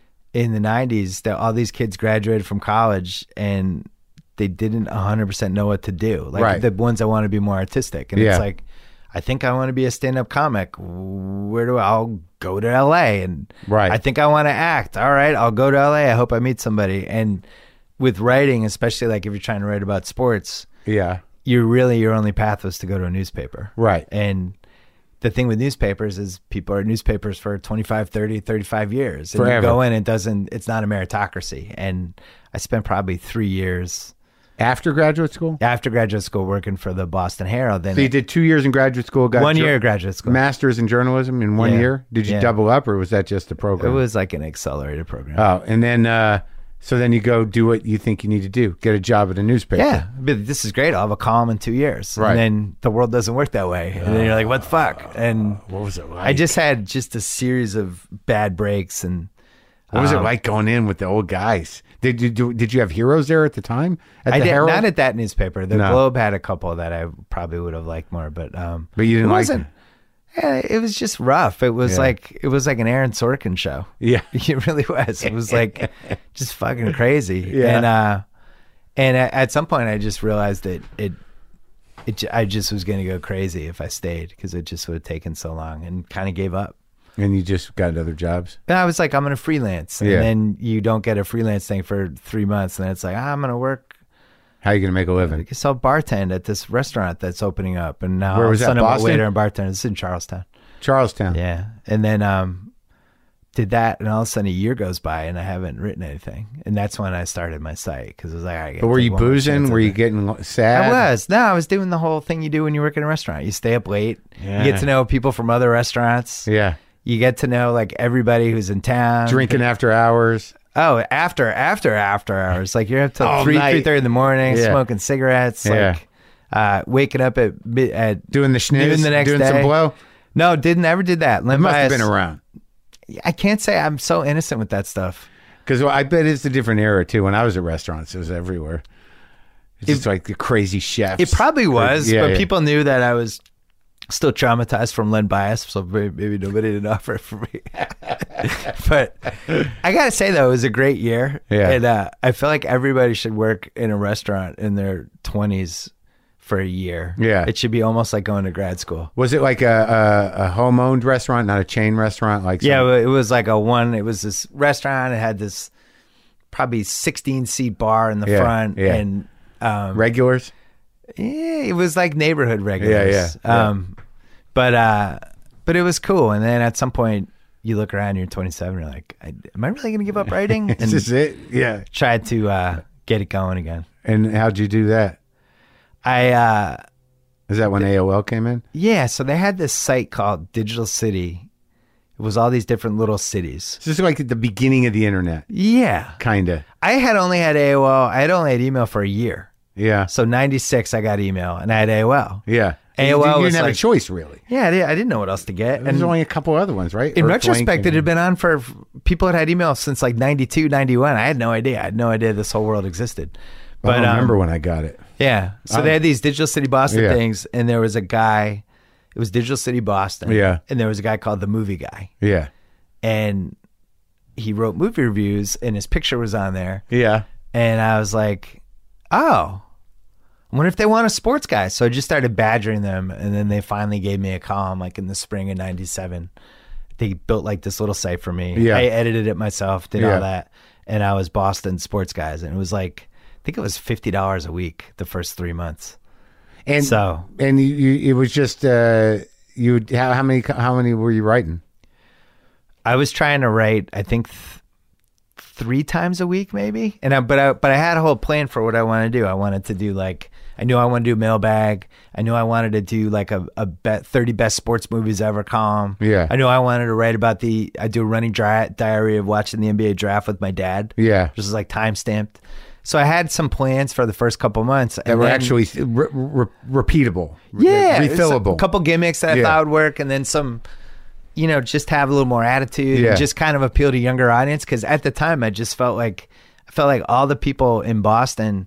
in the nineties that all these kids graduated from college and they didn't one hundred percent know what to do. Like Right. the ones that want to be more artistic. And Yeah. it's like, I think I want to be a stand-up comic. Where do I, I'll go to L A and Right. I think I want to act. All right, I'll go to L A. I hope I meet somebody. And with writing, especially like if you're trying to write about sports, Yeah. you really your only path was to go to a newspaper. Right. And the thing with newspapers is people are at newspapers for twenty-five, thirty, thirty-five years. And Forever. you go in, it doesn't, it's not a meritocracy. And I spent probably three years After graduate school? after graduate school working for the Boston Herald. Then So you did two years in graduate school, got one jour- year of graduate school. master's in journalism in one Yeah. year? Did you Yeah. double up or was that just a It program? was like an accelerated program. Oh, and then, uh, so then you go do what you think you need to do, get a job at a newspaper. Yeah, but this is great. I'll have a column in two years. Right. And then the world doesn't work that way. And then you're like, what the fuck? And What was it like? I just had just a series of bad breaks. And What was it um, like going in with the old guys? Did you do, did you have heroes there at the time? At I the did Herald? not at that newspaper. The No. Globe had a couple that I probably would have liked more, but um, But you didn't it like wasn't. Yeah, it was just rough. It was Yeah. like it was like an Aaron Sorkin show. Yeah. It really was. It was like just fucking crazy. Yeah. And uh, and at, at some point, I just realized that it. It, j- I just was going to go crazy if I stayed because it just would have taken so long and kind of gave up. And you just got other jobs? And I was like, I'm going to freelance. And Yeah. then you don't get a freelance thing for three months. And then it's like, ah, I'm going to work. How are you going to make a I living? guess I'll bartend at this restaurant that's opening up. And now Where all was of a that, sudden I'm a Boston? waiter and bartender. This is in Charlestown. Charlestown. Yeah. And then um, did that. And all of a sudden a year goes by and I haven't written anything. And that's when I started my site because it was like, all right, I gotta But were take you one more chance boozing? at Were you it. getting sad? I was. No, I was doing the whole thing you do when you work in a restaurant. You stay up late. Yeah. You get to know people from other restaurants. Yeah. You get to know like everybody who's in town. Drinking after hours. Oh, after, after, after hours. Like you're up till All three, night. three thirty in the morning, Yeah. smoking cigarettes. Yeah. Like uh, waking up at mi- at Doing the schniz. noon the next doing day. some blow. No, didn't ever did that. It Limp must have Bias- been around. I can't say I'm so innocent with that stuff. Because I bet it's a different era too. When I was at restaurants, it was everywhere. It's just like the crazy chefs. It probably was, Yeah, but yeah. people knew that I was still traumatized from Len Bias, so maybe, maybe nobody did offer it for me. But I gotta say though, it was a great year, Yeah. and uh, I feel like everybody should work in a restaurant in their twenties for a year. Yeah. It should be almost like going to grad school. Was it like a, a, a home-owned restaurant, not a chain restaurant? Like Yeah, some- it was like a one. It was this restaurant. It had this probably sixteen seat bar in the Yeah, front, yeah. and um, regulars. yeah, it was like neighborhood regulars. Yeah, yeah, Um, but uh, but it was cool. And then at some point, you look around, you're twenty-seven. You're like, I- am I really going to give up writing? Is And this it? Yeah. tried to uh, get it going again. And how'd you do that? I uh, Is that when A O L came in? yeah. So they had this site called Digital City. It was all these different little cities. This is like at the beginning of the internet, Yeah. kind of. I had only had A O L. I had only had email for a year. Yeah. So ninety-six, I got email, and I had A O L. Yeah. A O L you didn't was have a like- choice, really. Yeah, I, did, I didn't know what else to get. There's And only a couple other ones, right? in Earthlink retrospect, it and- had been on for people had had email since like ninety-two, ninety-one. I had no idea. I had no idea this whole world existed. I But don't um, remember when I got it. yeah, so I- they had these Digital City Boston Yeah. things, and there was a guy. It was Digital City Boston. Yeah. and there was a guy called the Movie Guy, Yeah. and he wrote movie reviews, and his picture was on there. Yeah. And I was like, oh, I wonder if they want a sports guy. So I just started badgering them, and then they finally gave me a column like in the spring of ninety-seven. They built like this little site for me. Yeah. I edited it myself, did Yeah. all that. And I was Boston Sports Guys. And it was like, I think it was fifty dollars a week the first three months. And So- and you, you it was just uh, you. How, how many how many were you writing? I was trying to write, I think, th- three times a week, maybe. And I, but I, but I had a whole plan for what I wanted to do. I wanted to do like, I knew I wanted to do mailbag. I knew I wanted to do like a, a bet thirty best sports movies ever column. Yeah. I knew I wanted to write about the, I do a running dry, diary of watching the N B A draft with my dad. Yeah, Which is like time stamped. So I had some plans for the first couple months. that and were then- actually re- re- repeatable. yeah, refillable. A couple gimmicks that I Yeah. thought would work, and then some, you know, just have a little more attitude Yeah. and just kind of appeal to younger audience. Because at the time, I just felt like I felt like all the people in Boston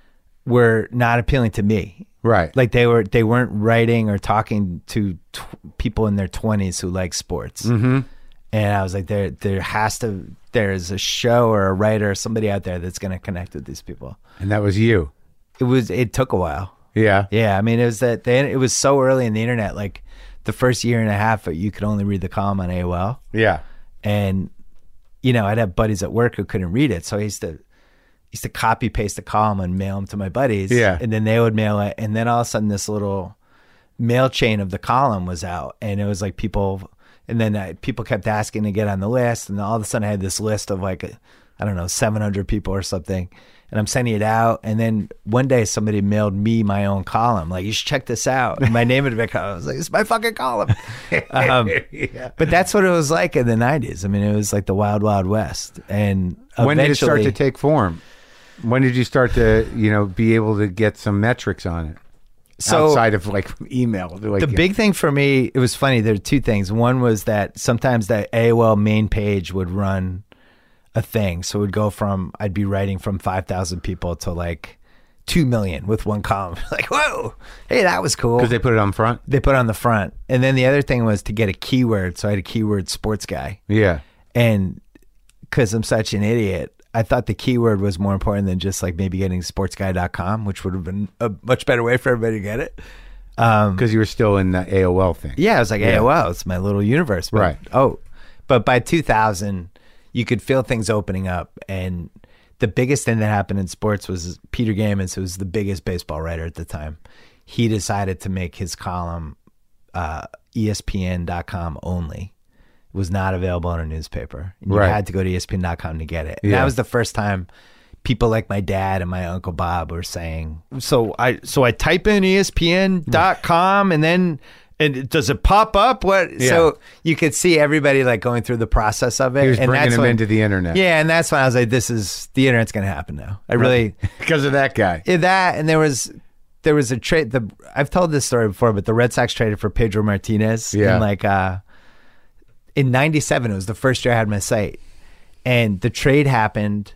were not appealing to me. Right. Like they were, they weren't writing or talking to t- people in their twenties who like sports. Mm-hmm. And I was like, there, there has to, there's a show or a writer or somebody out there that's going to connect with these people. And that was you. It was, it took a while. Yeah. Yeah, I mean, it was that they, it was so early in the internet. Like the first year and a half, you could only read the column on A O L, Yeah. and you know, I'd have buddies at work who couldn't read it, so I used to used to copy paste the column and mail them to my buddies. Yeah. and then they would mail it, and then all of a sudden, this little mail chain of the column was out, and it was like people, and then uh, people kept asking to get on the list, and all of a sudden, I had this list of like, I don't know, seven hundred people or something. And I'm sending it out, and then one day somebody mailed me my own column. Like, you should check this out. And my name had been. I was like, "It's my fucking column." Um, Yeah. But that's what it was like in the nineties. I mean, it was like the wild, wild west. And When did it start eventually- to take form? When did you start to, you know, be able to get some metrics on it? So outside of like email. Like, the big thing for me, it was funny. There are two things. One was that sometimes the A O L main page would run a thing. So it would go from, I'd be writing from five thousand people to like two million with one column. Like, whoa, hey, that was cool. because they put it on front. They put it on the front. And then the other thing was to get a keyword. So I had a keyword sports guy. Yeah. And because I'm such an idiot, I thought the keyword was more important than just like maybe getting sports guy dot com, which would have been a much better way for everybody to get it. Um, Because you were still in the A O L thing. yeah, I was like, Yeah. A O L, it's my little universe. But, Right. Oh, but by two thousand, you could feel things opening up. And the biggest thing that happened in sports was Peter Gammons, who was the biggest baseball writer at the time. He decided to make his column uh, E S P N dot com only. It was not available in a newspaper. And you Right. had to go to E S P N dot com to get it. And Yeah. that was the first time people like my dad and my Uncle Bob were saying, so I so I type in E S P N dot com and then and it- does it pop up? What? Yeah. So you could see everybody like going through the process of it. He was and bringing that's them when- into the internet. Yeah, and that's when I was like, this is, the internet's going to happen now. I really, Because of that guy. yeah, that, and there was, there was a trade, the I've told this story before, but the Red Sox traded for Pedro Martinez. Yeah. In like, uh, in ninety-seven, it was the first year I had my site. And the trade happened,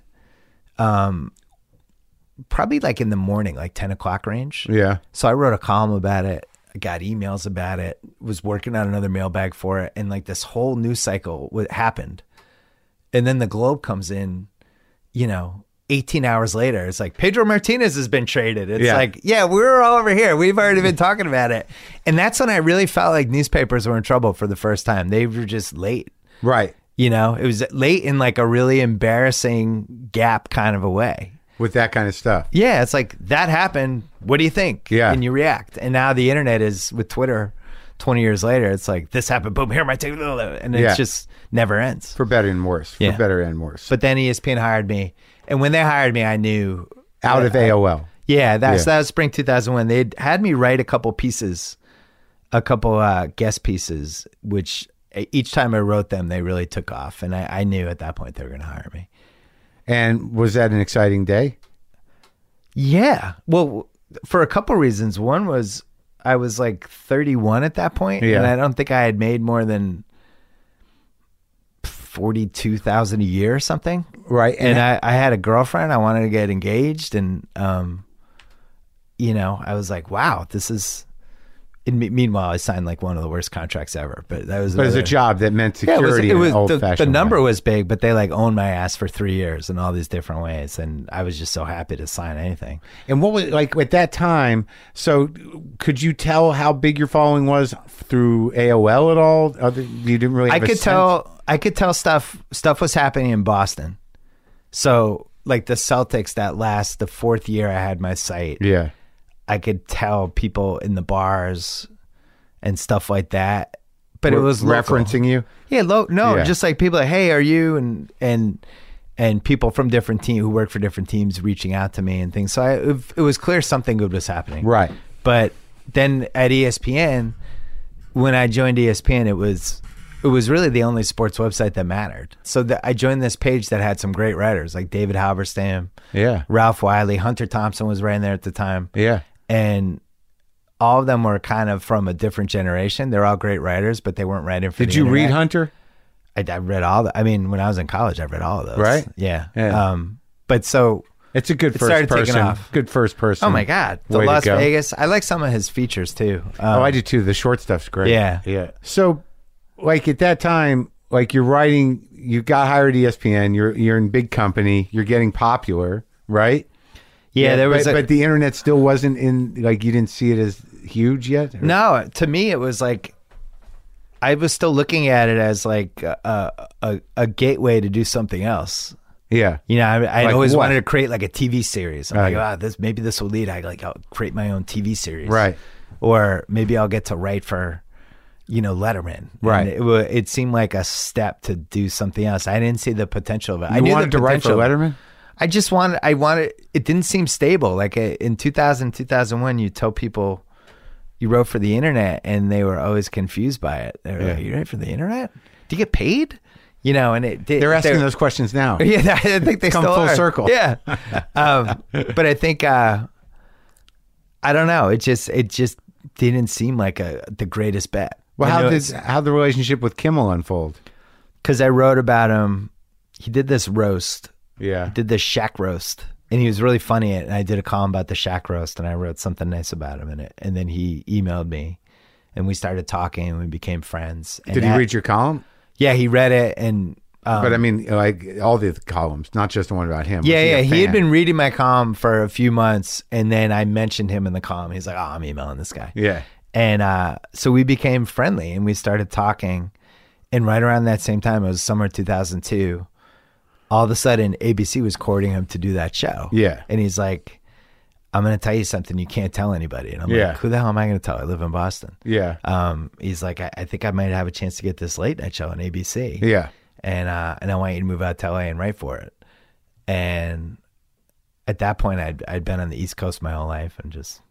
um, probably like in the morning, like ten o'clock range. Yeah. So I wrote a column about it. I got emails about it, was working on another mailbag for it. And like this whole news cycle w- happened. And then the Globe comes in, you know, eighteen hours later. It's like, Pedro Martinez has been traded. It's Yeah. like, yeah, we're all over here. We've already been talking about it. And that's when I really felt like newspapers were in trouble for the first time. They were just late. Right. You know, it was late in like a really embarrassing gap kind of a way. With that kind of stuff. Yeah, it's like, that happened. What do you think? Yeah. And you react. And now the internet is, with Twitter, twenty years later, it's like, this happened, boom, here, my take, and it Yeah. just never ends. For better and worse. For Yeah. better and worse. But then E S P N hired me. And when they hired me, I knew. Out of I- A O L. Yeah, that's, Yeah. that was spring two thousand one. They had me write a couple pieces, a couple uh, guest pieces, which each time I wrote them, they really took off. And I, I knew at that point they were going to hire me. And was that an exciting day? Yeah. Well, for a couple reasons. One was I was like thirty-one at that point, Yeah. and I don't think I had made more than forty-two thousand a year or something. Right. And I, I had a girlfriend. I wanted to get engaged, and um, you know, I was like, wow, this is And me- meanwhile, I signed like one of the worst contracts ever. But that was But it was a another- job that meant Yeah, security it was, in it an was the, old-fashioned the number way. was big, but they like owned my ass for three years in all these different ways, and I was just so happy to sign anything. And what was like at that time? So, could you tell how big your following was through A O L at all? Other, you didn't really. Have I a could sense? tell. I could tell stuff. Stuff was happening in Boston. So, like the Celtics, that last the fourth year I had my site. Yeah. I could tell people in the bars and stuff like that. But it Re- was local. referencing you. Yeah, lo- no, Yeah. just like people like, hey, are you? And and and people from different teams who work for different teams reaching out to me and things. So I, it, it was clear something good was happening. Right. But then at E S P N, when I joined E S P N, it was it was really the only sports website that mattered. So the, I joined this page that had some great writers like David Halberstam, Yeah. Ralph Wiley, Hunter Thompson was right in there at the time. Yeah. And all of them were kind of from a different generation. They're all great writers, but they weren't writing for Did the you internet. read Hunter? I, I read all the, I mean, when I was in college, I read all of those. Right? Yeah. Yeah. Um, but so, It's a good It first started taking person. off. Good first person. oh my God, the way to Las go. Vegas. I like some of his features too. Um, Oh, I do too. The short stuff's great. Yeah. Yeah. So, like at that time, like you're writing, you got hired at E S P N. You're you're in big company. You're getting popular, right? Yeah, there was but, a- but the internet still wasn't in. Like you didn't see it as huge yet. or- No, to me, it was like, I was still looking at it as like a, a, a gateway to do something else. Yeah. You know, I, I Like always what? wanted to create like a T V series. I'm Oh, like, yeah. ah, this maybe this will lead. I like I'll create my own T V series, Right. Or maybe I'll get to write for, you know, Letterman. Right. And it, wa- it seemed like a step to do something else. I didn't see the potential of it. I You knew wanted the to write for potential. Letterman. I just wanted. I wanted. It didn't seem stable. Like uh, in two thousand, two thousand one, you tell people you wrote for the internet, and they were always confused by it. They were Yeah. like, "You write for the internet? Do you get paid?" You know, and it did. They're asking those questions now. Yeah, I think they Come still full are. circle. Yeah, um, but I think uh, I don't know. It just it just didn't seem like a the greatest bet. Well, how did how the relationship with Kimmel unfold? Because I wrote about him. He did this roast. Yeah. Did this Shaq roast, and he was really funny. And I did a column about the Shaq roast, and I wrote something nice about him in it. And then he emailed me, and we started talking, and we became friends. And Did he that- read your column? Yeah, he read it, and um, But I mean, like all the columns, not just the one about him. Was yeah, he a yeah. He had fan? been reading my column for a few months, and then I mentioned him in the column. He's like, "Oh, I'm emailing this guy." Yeah. And uh, so we became friendly, and we started talking. And right around that same time, it was summer two thousand two. All of a sudden, A B C was courting him to do that show. Yeah. And he's like, "I'm going to tell you something you can't tell anybody." And I'm Yeah. like, "Who the hell am I going to tell? I live in Boston." Yeah. Um, he's like, I, I think I might have a chance to get this late night show on A B C. Yeah. And uh, and I want you to move out to L A and write for it. And at that point, I'd I'd been on the East Coast my whole life, and just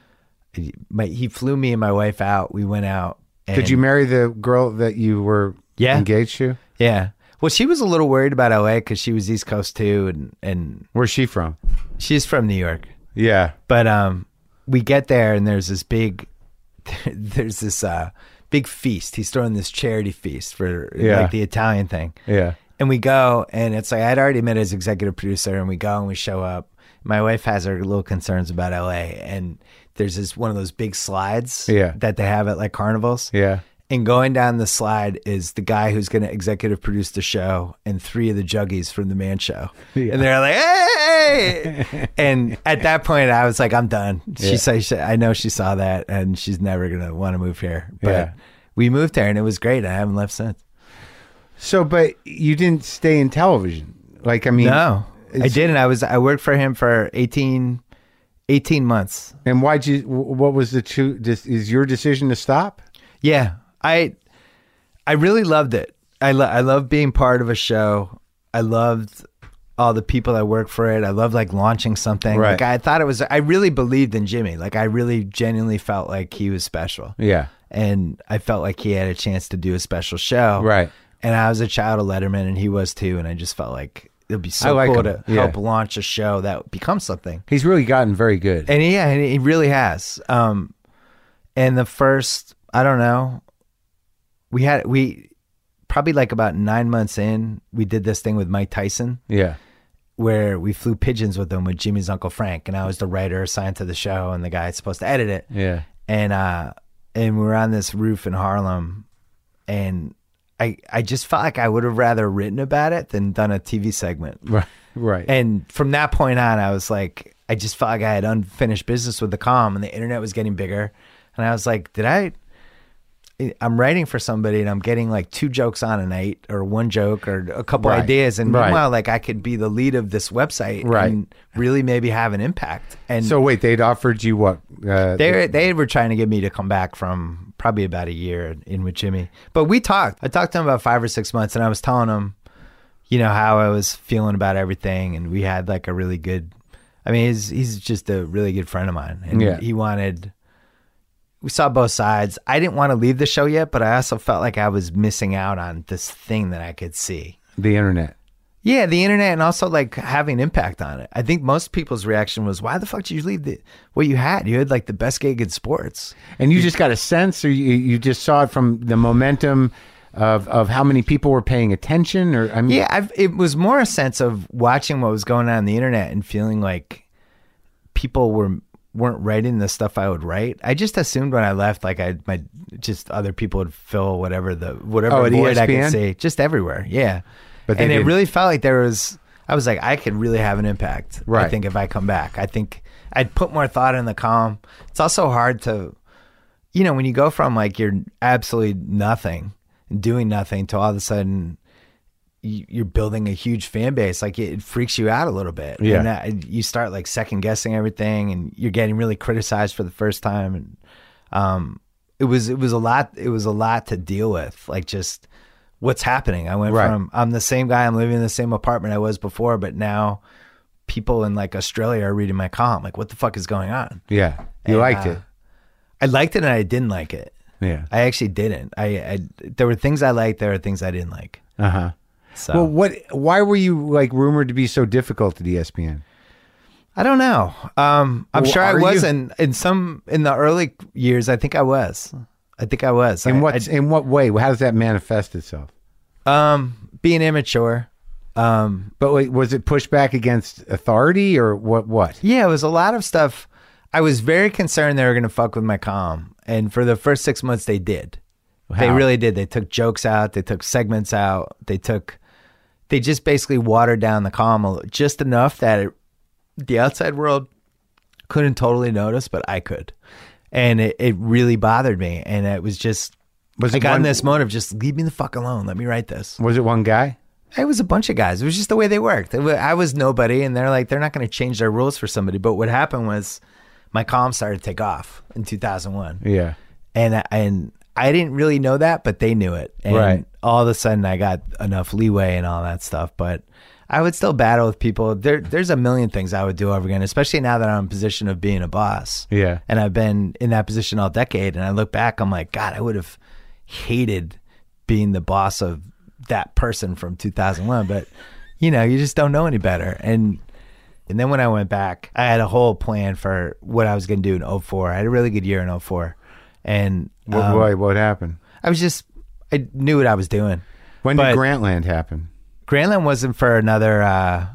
my, he flew me and my wife out. We went out. And, Did you marry the girl that you were Yeah. engaged to? Yeah. Well, she was a little worried about L A because she was East Coast too, and and Where's she from? she's from New York. Yeah. But um, we get there and there's this big, there's this uh big feast. He's throwing this charity feast for Yeah. like the Italian thing. Yeah. And we go, and it's like I'd already met his executive producer, and we go and we show up. My wife has her little concerns about L A, and there's this one of those big slides Yeah. that they have at like carnivals. Yeah. And going down the slide is the guy who's going to executive produce the show and three of the juggies from the Man Show. Yeah. And they're like, hey! And at that point, I was like, I'm done. She Yeah. said, she, I know she saw that, and she's never going to want to move here. But Yeah. we moved there, and it was great. I haven't left since. So, but you didn't stay in television. Like, I mean, No, I it's- didn't. I was I worked for him for eighteen, eighteen months. And why'd you? What was the two? This is your decision to stop? Yeah, I I really loved it. I lo- I love being part of a show. I loved all the people that work for it. I love like launching something. Right. Like I thought it was. I really believed in Jimmy. Like I really genuinely felt like he was special. Yeah. And I felt like he had a chance to do a special show. Right. And I was a child of Letterman, and he was too. And I just felt like it'd be I so like cool him. to Yeah. help launch a show that becomes something. He's really gotten very good. And yeah, and he really has. Um, and the first, I don't know, we had we probably like about nine months in, we did this thing with Mike Tyson Yeah. where we flew pigeons with him with Jimmy's Uncle Frank, and I was the writer assigned to the show, and the guy supposed to edit it. Yeah. And uh, and we were on this roof in Harlem, and I I just felt like I would have rather written about it than done a T V segment. Right. Right. And from that point on, I was like, I just felt like I had unfinished business with the comm, and the internet was getting bigger. And I was like, did I? I'm writing for somebody, and I'm getting like two jokes on a night, or one joke, or a couple Right. ideas, and Right. meanwhile, like I could be the lead of this website, Right. and really maybe have an impact. And So wait, they'd offered you what? Uh, they they were trying to get me to come back from probably about a year in with Jimmy. But we talked. I talked to him about five or six months, and I was telling him, you know, how I was feeling about everything, and we had like a really good. I mean, he's he's just a really good friend of mine, and Yeah. he wanted. We saw both sides. I didn't want to leave the show yet, but I also felt like I was missing out on this thing that I could see. the internet. Yeah, the internet, and also like having impact on it. I think most people's reaction was, "Why the fuck did you leave the what you had? You had like the best gig in sports." And you just got a sense, or you, you just saw it from the momentum of of how many people were paying attention, or I mean, Yeah, I've, it was more a sense of watching what was going on on the internet and feeling like people were weren't writing the stuff I would write. I just assumed when I left, like I my just other people would fill whatever the whatever Oh, at void I E S P N? could see, just everywhere. Yeah, But they and it didn't. really felt like there was. I was like, I could really have an impact. I Right. think if I come back, I think I'd put more thought in the column. It's also hard to, you know, when you go from like you're absolutely nothing, doing nothing, to all of a sudden you're building a huge fan base, like it freaks you out a little bit. Yeah. And that, you start like second guessing everything, and you're getting really criticized for the first time. And um, it was it was a lot. It was a lot to deal with. Like just what's happening. I went Right. from I'm the same guy. I'm living in the same apartment I was before, but now people in like Australia are reading my column. Like, what the fuck is going on? yeah, you And, liked uh, it. I liked it, and I didn't like it. Yeah. I actually didn't. I, I there were things I liked. There were things I didn't like. Uh huh. So Well, what? Why were you like rumored to be so difficult at E S P N? I don't know. Um, I'm Well, sure I are was you? in in some in the early years. I think I was. I think I was. In I, what? In what way? How does that manifest itself? I, um, being immature. Um, But wait, was it pushback against authority, or what? What? yeah, it was a lot of stuff. I was very concerned they were going to fuck with my comm, and for the first six months they did. They How? really did. They took jokes out. They took segments out. They took. They just basically watered down the comm a li- just enough that it, the outside world couldn't totally notice, but I could, and it, it really bothered me. And it was just. Was I it got in one- this mode of just leave me the fuck alone. Let me write this. Was it one guy? It was a bunch of guys. It was just the way they worked. It wa- I was nobody, and they're like, they're not going to change their rules for somebody. But what happened was, my column started to take off in two thousand one, Yeah. and I- and I didn't really know that, but they knew it. And Right. all of a sudden, I got enough leeway and all that stuff. But I would still battle with people. There, there's a million things I would do over again, especially now that I'm in a position of being a boss. Yeah. And I've been in that position all decade. And I look back, I'm like, God, I would have hated being the boss of that person from two thousand one. But, you know, you just don't know any better. And and then when I went back, I had a whole plan for what I was going to do in oh four. I had a really good year in oh four. And What? um, what, what happened? I was just, I knew what I was doing. When but- did Grantland happen? Grantland wasn't for another uh,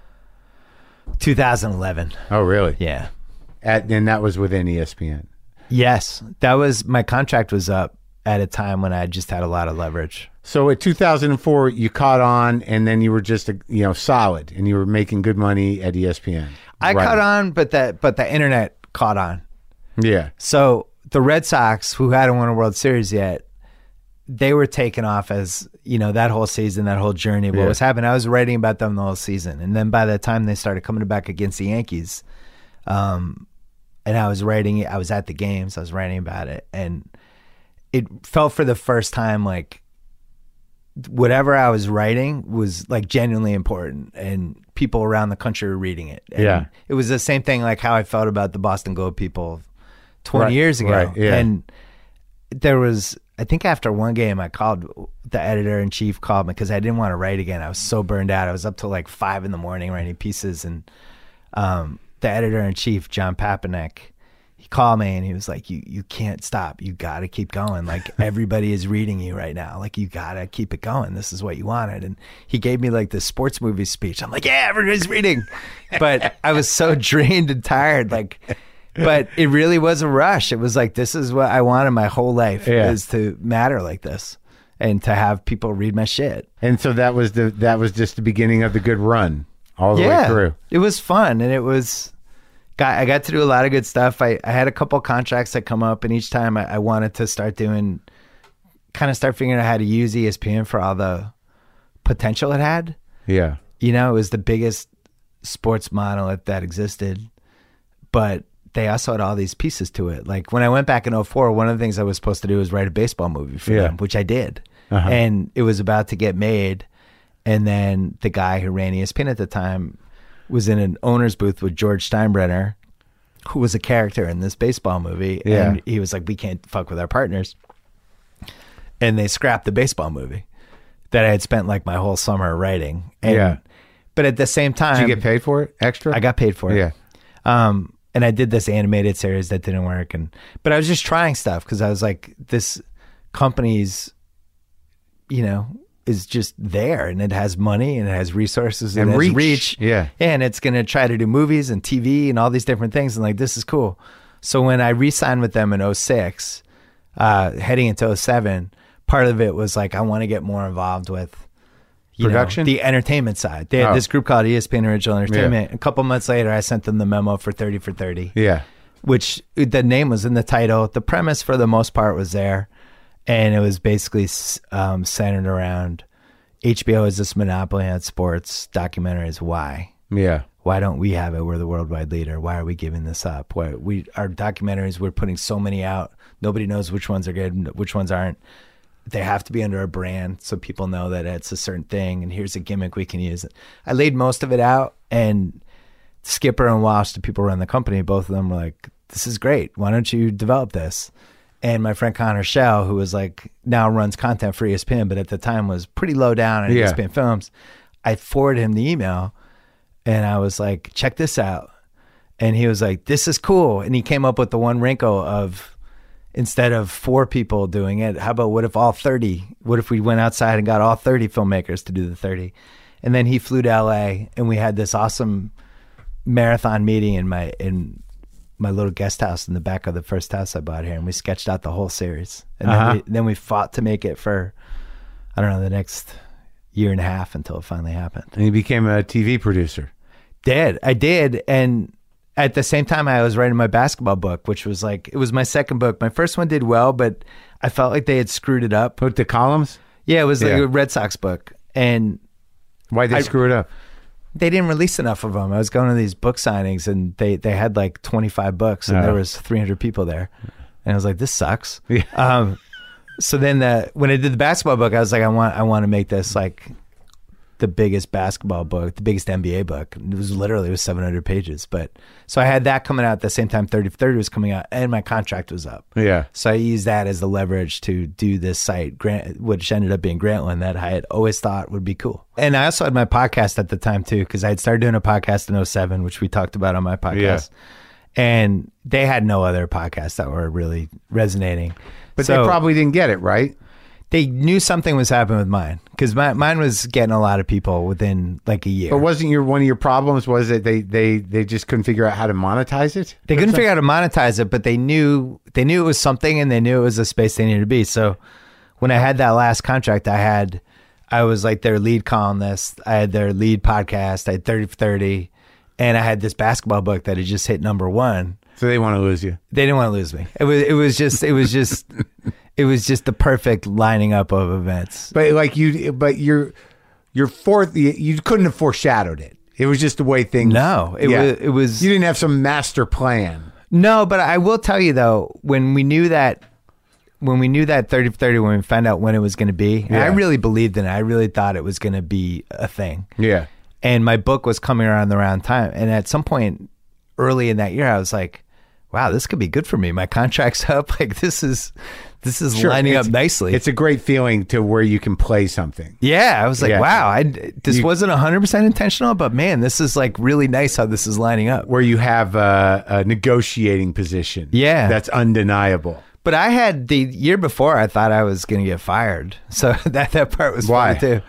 two thousand eleven. Oh, really? Yeah. At, and that was within E S P N. Yes. That was, my contract was up at a time when I just had a lot of leverage. So at two thousand four, you caught on, and then you were just a, you know solid, and you were making good money at E S P N. I Right. caught on, but that, but the internet caught on. Yeah. So the Red Sox, who hadn't won a World Series yet, they were taken off as, you know, that whole season, that whole journey, what Yeah. was happening. I was writing about them the whole season. And then by the time they started coming back against the Yankees, um, and I was writing it, I was at the games, I was writing about it. And it felt for the first time like whatever I was writing was like genuinely important, and people around the country were reading it. And Yeah. it was the same thing like how I felt about the Boston Globe people twenty Right, years ago. right, yeah. And there was, I think after one game, I called the editor in chief, called me because I didn't want to write again. I was so burned out. I was up till like five in the morning writing pieces. And um, the editor in chief, John Papanek, he called me and he was like, you you can't stop. You got to keep going. Like everybody is reading you right now. Like you got to keep it going. This is what you wanted. And he gave me like this sports movie speech. I'm like, yeah, everybody's reading. But I was so drained and tired. Like But it really was a rush. It was like, this is what I wanted my whole life, Yeah. is to matter like this and to have people read my shit. And so that was the that was just the beginning of the good run all the yeah, way through. It was fun, and it was. Got, I got to do a lot of good stuff. I, I had a couple contracts that come up, and each time I, I wanted to start doing, kind of start figuring out how to use E S P N for all the potential it had. Yeah. You know, it was the biggest sports monolith that existed, but they also had all these pieces to it. Like when I went back in oh four, one of the things I was supposed to do was write a baseball movie for Yeah. them, which I did. Uh-huh. And it was about to get made. And then the guy who ran E S P N at the time was in an owner's booth with George Steinbrenner, who was a character in this baseball movie. Yeah. And he was like, we can't fuck with our partners. And they scrapped the baseball movie that I had spent like my whole summer writing. And, Yeah. But at the same time, Did you get paid for it extra? I got paid for it. Yeah. Um, and I did this animated series that didn't work. And, but I was just trying stuff because I was like, this company's, you know, is just there, and it has money and it has resources and, And it has reach. reach. Yeah. And it's going to try to do movies and T V and all these different things. And like, this is cool. So when I re-signed with them in oh six, uh, heading into oh seven, part of it was like, I want to get more involved with, you Production? know, the entertainment side. They had Oh. this group called E S P N Original Entertainment. A couple months later, I sent them the memo for thirty for thirty, Yeah. which the name was in the title. The premise for the most part was there. And it was basically um, centered around H B O is this monopoly on sports documentaries. Why? Yeah. Why don't we have it? We're the worldwide leader. Why are we giving this up? Why we our documentaries, we're putting so many out. Nobody knows which ones are good and which ones aren't. They have to be under a brand so people know that it's a certain thing, and here's a gimmick we can use. I laid most of it out, and Skipper and Walsh, the people who run the company, both of them were like, this is great. Why don't you develop this? And my friend Connor Shell, who was like, now runs content for E S P N, but at the time was pretty low down on Yeah. E S P N Films, I forwarded him the email, and I was like, check this out. And he was like, this is cool. And he came up with the one wrinkle of, instead of four people doing it, how about what if all thirty? What if we went outside and got all thirty filmmakers to do the thirty? And then he flew to L A, and we had this awesome marathon meeting in my in my little guest house in the back of the first house I bought here, and we sketched out the whole series. And Uh-huh. then, we, then we fought to make it for, I don't know, the next year and a half until it finally happened. And you became a T V producer. Did I did, and at the same time, I was writing my basketball book, which was like, it was my second book. My first one did well, but I felt like they had screwed it up. Put the columns? Yeah, it was like Yeah. a Red Sox book, and Why'd they I- screw it up? they didn't release enough of them. I was going to these book signings, and they, they had like twenty-five books, and Oh. there was three hundred people there. And I was like, this sucks. Yeah. Um, so then the, when I did the basketball book, I was like, I want I want to make this like the biggest basketball book, the biggest N B A book. It was literally it was seven hundred pages. But so I had that coming out at the same time thirty for thirty was coming out, and my contract was up. Yeah. So I used that as the leverage to do this site, Grant, which ended up being Grantland, that I had always thought would be cool. And I also had my podcast at the time too, because I had started doing a podcast in oh seven, which we talked about on my podcast. And they had no other podcasts that were really resonating. But So they probably didn't get it, right? they knew something was happening with mine, because my, mine was getting a lot of people within like a year. But wasn't your one of your problems was that they they they just couldn't figure out how to monetize it? They couldn't figure out how to monetize it, but they knew they knew it was something, and they knew it was a space they needed to be. So when I had that last contract, I had I was like their lead columnist. I had their lead podcast. I had thirty for thirty, and I had this basketball book that had just hit number one. So they want to lose you. They didn't want to lose me. It was it was just it was just it was just the perfect lining up of events. But like you, but your your fourth, you, you couldn't have foreshadowed it. It was just the way things. No, it Yeah. was it was You didn't have some master plan. No, but I will tell you though, when we knew that, when we knew that thirty for thirty, when we found out when it was going to be, and I Yeah. really believed in it. I really thought it was going to be a thing. Yeah. And my book was coming around the round time. And at some point early in that year, I was like, wow, this could be good for me. My contract's up. Like this is, this is Sure, lining up it's- nicely. It's a great feeling to where you can play something. yeah. I was like, Yeah. wow, I, this You- wasn't a hundred percent intentional, but man, this is like really nice how this is lining up. Where you have a, a negotiating position. Yeah. That's undeniable. But I had the year before, I thought I was going to get fired. So that, that part was Why? funny too.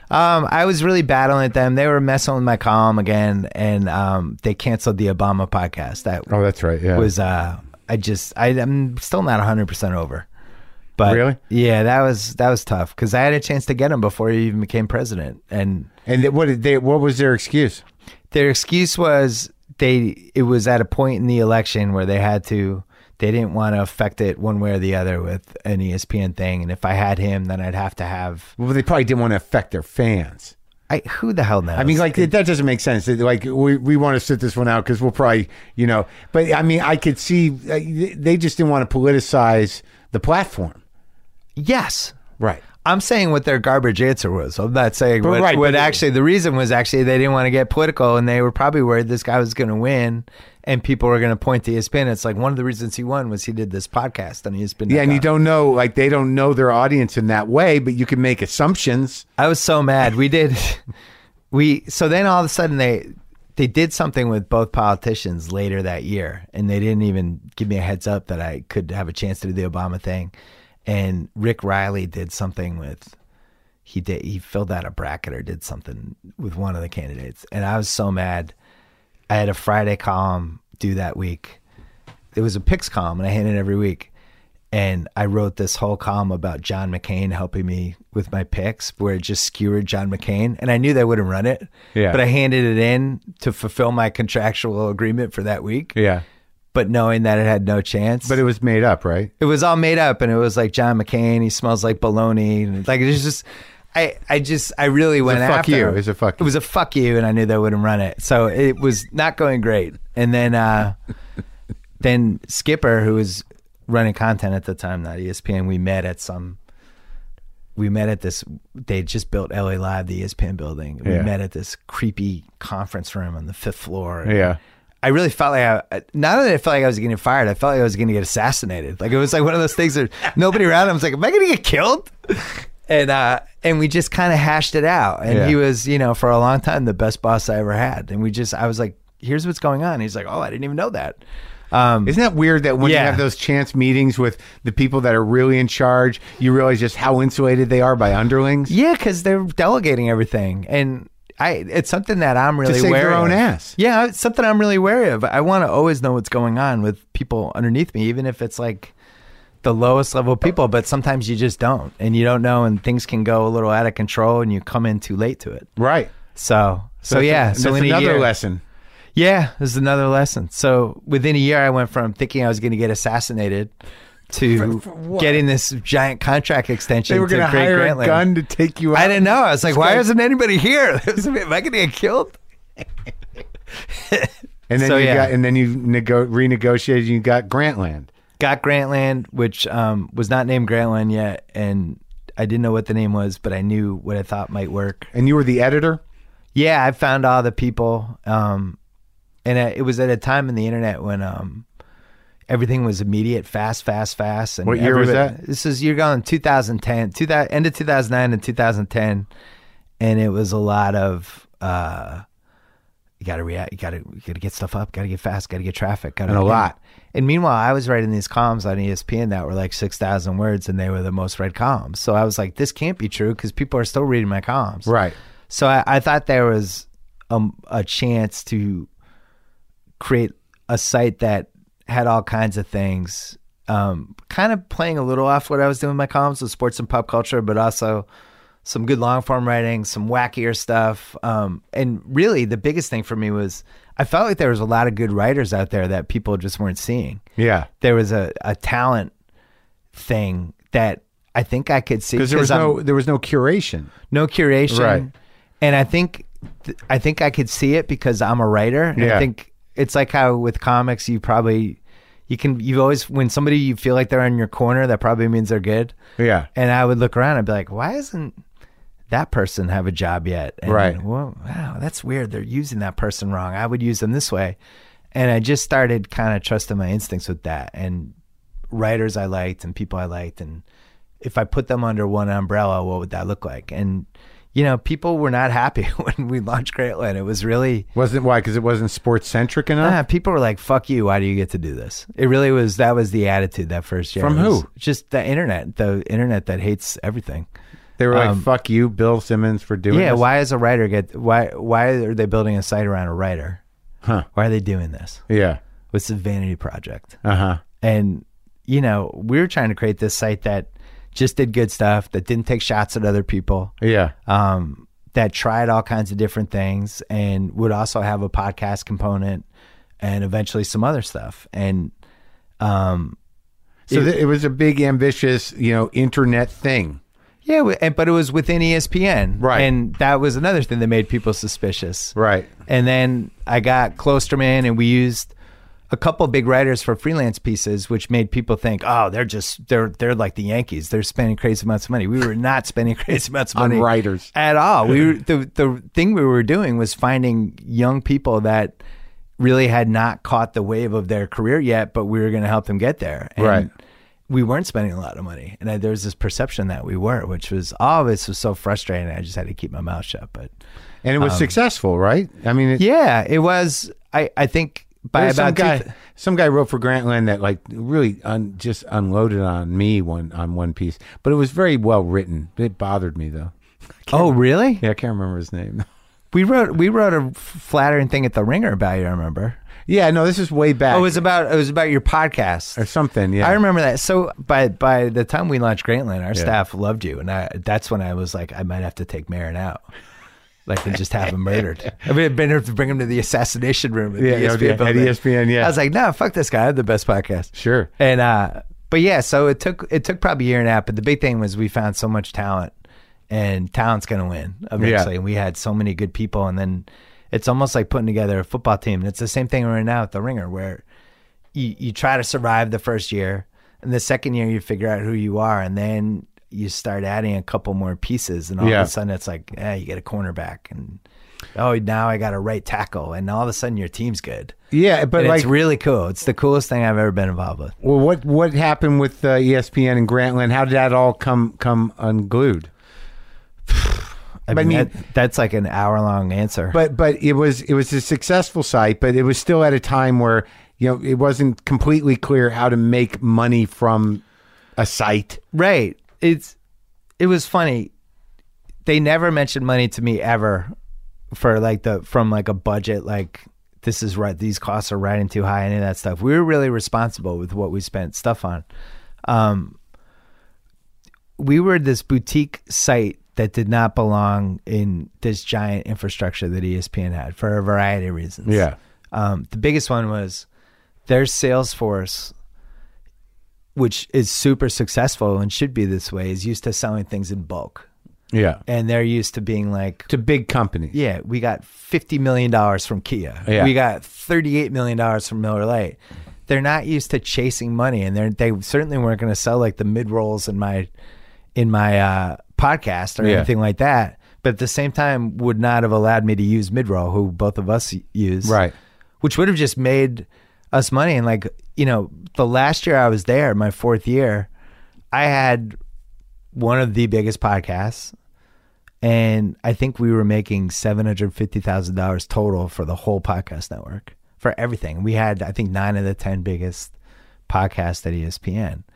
Um, I was really battling at them. They were messing with my column again, and um, they canceled the Obama podcast. That Oh, that's right. Yeah. was uh, I just I, I'm still not one hundred percent over. But Really? yeah, that was that was tough because I had a chance to get him before he even became president, and and th- what did they? What was their excuse? their excuse was they it was at a point in the election where they had to. They didn't want to affect it one way or the other with an E S P N thing. And if I had him, then I'd have to have... Well, they probably didn't want to affect their fans. I, who the hell knows? I mean, like, that doesn't make sense. Like, we, we want to sit this one out because we'll probably, you know... But, I mean, I could see... Uh, they just didn't want to politicize the platform. Yes. Right. I'm saying what their garbage answer was. I'm not saying But what, right, what but- actually... The reason was actually they didn't want to get political, and they were probably worried this guy was going to win, and people were going to point to E S P N. It's like one of the reasons he won was he did this podcast on E S P N. Yeah, and you don't know... Like, they don't know their audience in that way, but you can make assumptions. I was so mad. We did... we So then all of a sudden they... They did something with both politicians later that year, and they didn't even give me a heads up that I could have a chance to do the Obama thing. And Rick Riley did something with, he did, he filled out a bracket or did something with one of the candidates. And I was so mad. I had a Friday column due that week. It was a picks column, and I had it every week. And I wrote this whole column about John McCain helping me with my picks, where it just skewered John McCain. And I knew they wouldn't run it. Yeah. But I handed it in to fulfill my contractual agreement for that week. Yeah. But knowing that it had no chance. But it was made up, right? It was all made up, and it was like John McCain. He smells like bologna, and like it was just, I, I just, I really went a fuck after you. him. It was a fuck It was a fuck you, and I knew they wouldn't run it, so it was not going great. And then, uh, then Skipper, who was running content at the time, not E S P N, we met at some. We met at this. They just built L A Live, the E S P N building. We Yeah. met at this creepy conference room on the fifth floor. Yeah. I really felt like I, not that I felt like I was getting fired. I felt like I was going to get assassinated. Like it was like one of those things that nobody around. I was like, am I going to get killed? And uh, and we just kind of hashed it out. And Yeah. he was, you know, for a long time the best boss I ever had. And we just, I was like, here's what's going on. He's like, oh, I didn't even know that. Um, Isn't that weird that when Yeah. you have those chance meetings with the people that are really in charge, you realize just how insulated they are by underlings? yeah, because they're delegating everything, and I it's something that I'm really To save wary their own of. ass. Yeah, it's something I'm really wary of. I want to always know what's going on with people underneath me, even if it's like the lowest level people. But sometimes you just don't, and you don't know, and things can go a little out of control, and you come in too late to it. Right. So, so, that's- yeah. So that's in a another year, lesson. Yeah, this is another lesson. So within a year, I went from thinking I was going to get assassinated to For- for what? getting this giant contract extension. They were going to hire Grantland. a gun to take you out. I didn't know. I was like, This why guy- isn't anybody here? Am I going to get killed? And then So, you yeah. got, and then you nego- renegotiated. And you got Grantland. Got Grantland, which um, was not named Grantland yet, and I didn't know what the name was, but I knew what I thought might work. And you were the editor. Yeah, I found all the people, um, and uh, it was at a time in the internet when um, everything was immediate, fast, fast, fast. And What year was everybody- that? This is you're going two thousand ten, two thousand, end of two thousand nine and two thousand ten, and it was a lot of uh, you got to react, you got to you got to get stuff up, got to get fast, got to get traffic, got to And a lot. And meanwhile, I was writing these columns on E S P N that were like six thousand words, and they were the most read columns. So I was like, this can't be true because people are still reading my columns. Right. So I, I thought there was a, a chance to create a site that had all kinds of things, um, kind of playing a little off what I was doing in my columns with sports and pop culture, but also some good long form writing, some wackier stuff. Um, and really the biggest thing for me was I felt like there was a lot of good writers out there that people just weren't seeing. Yeah. There was a, a talent thing that I think I could see Because there was I'm- no there was no curation. no curation, Right. And I think th- I think I could see it because I'm a writer. And Yeah. I think it's like how with comics you probably you can you always when somebody you feel like they're in your corner, that probably means they're good. Yeah. And I would look around and be like, why isn't that person have a job yet? And, Right. Well, wow, that's weird. They're using that person wrong. I would use them this way. And I just started kind of trusting my instincts with that. And writers I liked and people I liked. And if I put them under one umbrella, what would that look like? And, you know, people were not happy when we launched Grantland. It was really, Wasn't why? Because it wasn't sports centric enough. ah, people were like, fuck you. Why do you get to do this? It really was, that was the attitude that first year. From It was who? Just the internet, the internet that hates everything. They were like, Um, "Fuck you, Bill Simmons, for doing yeah, this." why is a writer get why why are they building a site around a writer? Huh? Why are they doing this? Yeah. What's the vanity project? Uh huh. And you know, we were trying to create this site that just did good stuff, that didn't take shots at other people, Yeah. um, that tried all kinds of different things, and would also have a podcast component, and eventually some other stuff. And um, So it- th- it was a big, ambitious, you know, internet thing. yeah, w- and but it was within E S P N, Right. And that was another thing that made people suspicious, Right. And then I got Klosterman, and we used a couple big writers for freelance pieces, which made people think, oh, they're just they're they're like the Yankees. They're spending crazy amounts of money. We were not spending crazy amounts of On money writers. at all. We were, the the thing we were doing was finding young people that really had not caught the wave of their career yet, but we were going to help them get there. And Right. we weren't spending a lot of money, and I, there was this perception that we were, which was all of this was so frustrating. I just had to keep my mouth shut. But And it was Um, successful, right? I mean, it, yeah, it was. I I think by There's some about guy, two, some guy wrote for Grantland that like really un, just unloaded on me one on one piece, but it was very well written. It bothered me though. oh really? Yeah, I can't remember his name. We wrote we wrote a flattering thing at the Ringer about you. I remember. Yeah, no, this is way back Oh, it was about it was about your podcast. or something. Yeah, I remember that. So by by the time we launched Grantland, our Yeah. staff loved you, and I, that's when I was like, I might have to take Marin out, like and just have him murdered. I mean, I've been here to bring him to the assassination room at Yeah, the E S P N yeah, at building. E S P N, yeah. I was like, no, fuck this guy. I have the best podcast. Sure. And uh, but yeah, so it took it took probably a year and a half. But the big thing was we found so much talent, and talent's gonna win eventually. Yeah. And we had so many good people, and then it's almost like putting together a football team. And it's the same thing right now at the Ringer, where you you try to survive the first year, and the second year you figure out who you are, and then you start adding a couple more pieces, and all Yeah. of a sudden it's like, yeah, you get a cornerback, and oh, now I got a right tackle, and all of a sudden your team's good. Yeah, but And like, it's really cool. It's the coolest thing I've ever been involved with. well, what what happened with uh, E S P N and Grantland? How did that all come come unglued? I But I mean, mean- that, that's like an hour long answer. But but it was it was a successful site, but it was still at a time where you know it wasn't completely clear how to make money from a site. right. It's it was funny. They never mentioned money to me ever for like the from like a budget, like this is right, these costs are riding too high, any of that stuff. We were really responsible with what we spent stuff on. Um we were this boutique site that did not belong in this giant infrastructure that E S P N had for a variety of reasons. Yeah. Um, the biggest one was their sales force, which is super successful and should be this way, is used to selling things in bulk. Yeah, And they're used to being like, to big companies. yeah, we got fifty million dollars from Kia. Yeah. We got thirty-eight million dollars from Miller Lite. They're not used to chasing money, and they they certainly weren't going to sell like the mid rolls in my in my uh, podcast or Yeah. anything like that. But at the same time, would not have allowed me to use Midroll, who both of us use, Right. which would have just made us money. And like, you know, the last year I was there, my fourth year, I had one of the biggest podcasts, and I think we were making seven hundred fifty thousand dollars total for the whole podcast network for everything. We had, I think, nine of the ten biggest podcasts at E S P N.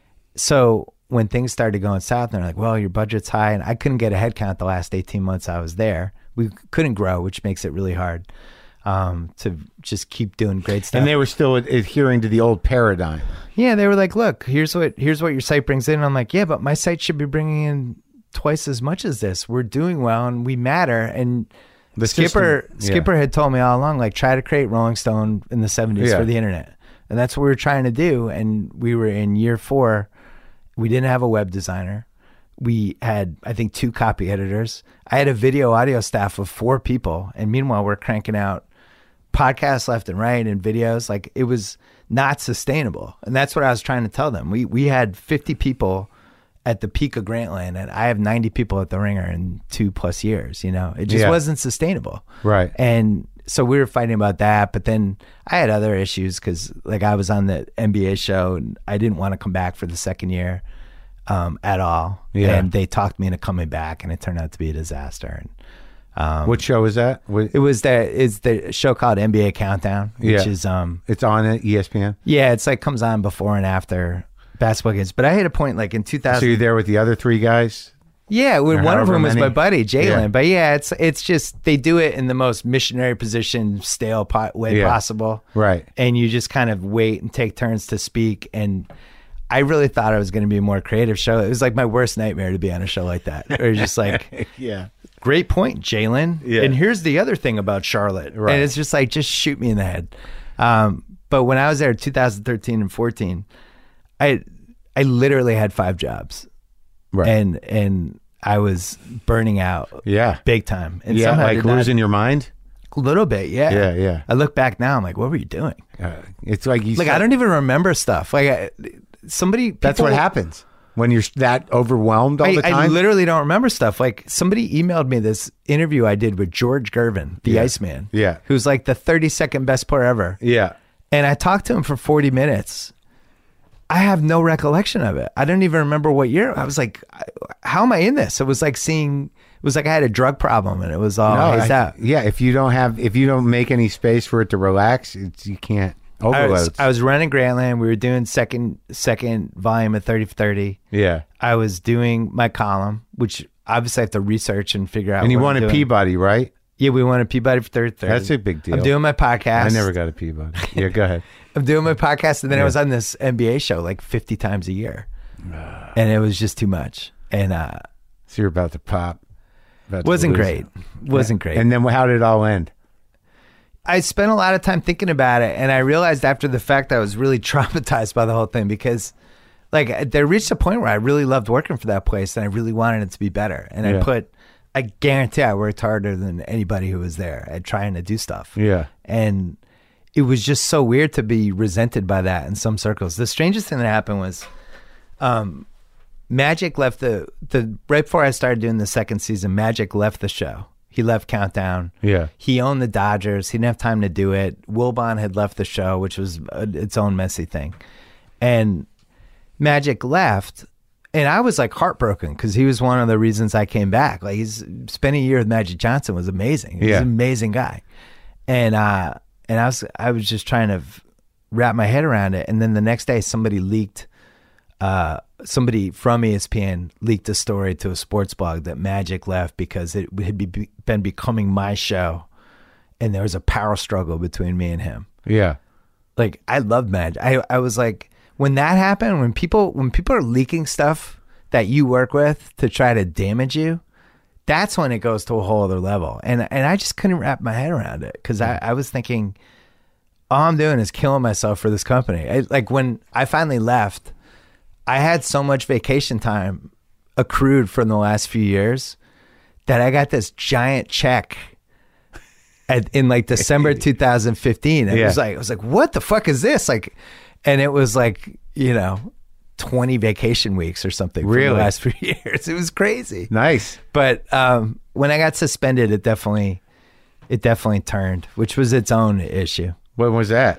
So when things started going south, they're like, well, your budget's high. And I couldn't get a head count the last eighteen months I was there. We couldn't grow, which makes it really hard um, to just keep doing great stuff. And they were still ad- adhering to the old paradigm. Yeah, they were like, look, here's what here's what your site brings in. And I'm like, yeah, but my site should be bringing in twice as much as this. We're doing well and we matter. And The Skipper system- yeah. Skipper had told me all along, like, try to create Rolling Stone in the seventies Yeah. for the internet. And that's what we were trying to do. And we were in year four. We didn't have a web designer. We had, I think, two copy editors. I had a video audio staff of four people. And meanwhile, we're cranking out podcasts left and right and videos. Like, it was not sustainable. And that's what I was trying to tell them. We we had fifty people at the peak of Grantland, and I have ninety people at the Ringer in two plus years. You know, it just Yeah. wasn't sustainable. Right. And so we were fighting about that. But then I had other issues because, like, I was on the N B A show and I didn't want to come back for the second year um, at all. Yeah. And they talked me into coming back, and it turned out to be a disaster. And um, What show is that? What, it was the it's the show called N B A Countdown, which Yeah. is um it's on at E S P N. yeah, it's like comes on before and after basketball games. But I hit a point like in two thousand. So you're there with the other three guys. Yeah, well, Or one of however them was many. my buddy Jalen. Yeah. But yeah, it's it's just they do it in the most missionary position, stale pot way Yeah. possible. Right. And you just kind of wait and take turns to speak. And I really thought it was going to be a more creative show. It was like my worst nightmare to be on a show like that. Or just like, Yeah. great point, Jalen. Yeah. And here's the other thing about Charlotte. Right. And it's just like, just shoot me in the head. Um, but when I was there, two thousand thirteen and fourteen, I I literally had five jobs. Right. And and I was burning out yeah. big time. And Yeah. somehow Like did not- losing your mind. a little bit, yeah. Yeah, yeah. I look back now, I'm like, what were you doing? Uh, it's like you Like, said, I don't even remember stuff. Like, I, somebody. that's people- what happens when you're that overwhelmed all I, the I time. literally don't remember stuff. Like, somebody emailed me this interview I did with George Gervin, the Yeah. Iceman. Yeah. Who's like the thirty-second best player ever. yeah. And I talked to him for forty minutes. I have no recollection of it. I don't even remember what year. I was like, how am I in this? It was like seeing, it was like I had a drug problem and it was all No, hazed I- out. yeah. If you don't have, if you don't make any space for it to relax, it's, you can't I was, overload. I was running Grantland. We were doing second second volume of thirty for thirty. Yeah. I was doing my column, which obviously I have to research and figure out. And you what I'm won a doing. Peabody, right? Yeah, we won a Peabody for thirty for thirty. That's a big deal. I'm doing my podcast. I never got a Peabody. Yeah, go ahead. I'm doing my podcast, and then Yeah. I was on this N B A show like fifty times a year, and it was just too much. And uh, So you're about to pop. About to wasn't lose great. it. Wasn't great. And then how did it all end? I spent a lot of time thinking about it, and I realized after the fact I was really traumatized by the whole thing because, like, there reached a point where I really loved working for that place, and I really wanted it to be better. And Yeah. I put, I guarantee, I worked harder than anybody who was there at trying to do stuff. Yeah. And it was just so weird to be resented by that in some circles. The strangest thing that happened was, um, Magic left the the right before I started doing the second season. Magic left the show. He left Countdown. Yeah. He owned the Dodgers. He didn't have time to do it. Wilbon had left the show, which was uh, its own messy thing. And Magic left, and I was like heartbroken because he was one of the reasons I came back. Like, he's spending a year with Magic Johnson was amazing. He's Yeah. an amazing guy. And uh, and I was I was just trying to f- wrap my head around it. And then the next day, somebody leaked. Uh, somebody from E S P N leaked a story to a sports blog that Magic left because it had be, been becoming my show, and there was a power struggle between me and him. Yeah. Like, I loved Magic. I I was like, when that happened, when people when people are leaking stuff that you work with to try to damage you, that's when it goes to a whole other level. And and I just couldn't wrap my head around it because I, I was thinking, all I'm doing is killing myself for this company. I, like, when I finally left, I had so much vacation time accrued from the last few years that I got this giant check at, in like December two thousand fifteen. And Yeah. it was like, I was like, what the fuck is this? Like, and it was like, you know, twenty vacation weeks or something for Really? the last few years. It was crazy. Nice. But um, when I got suspended, it definitely, it definitely turned, which was its own issue. When was that?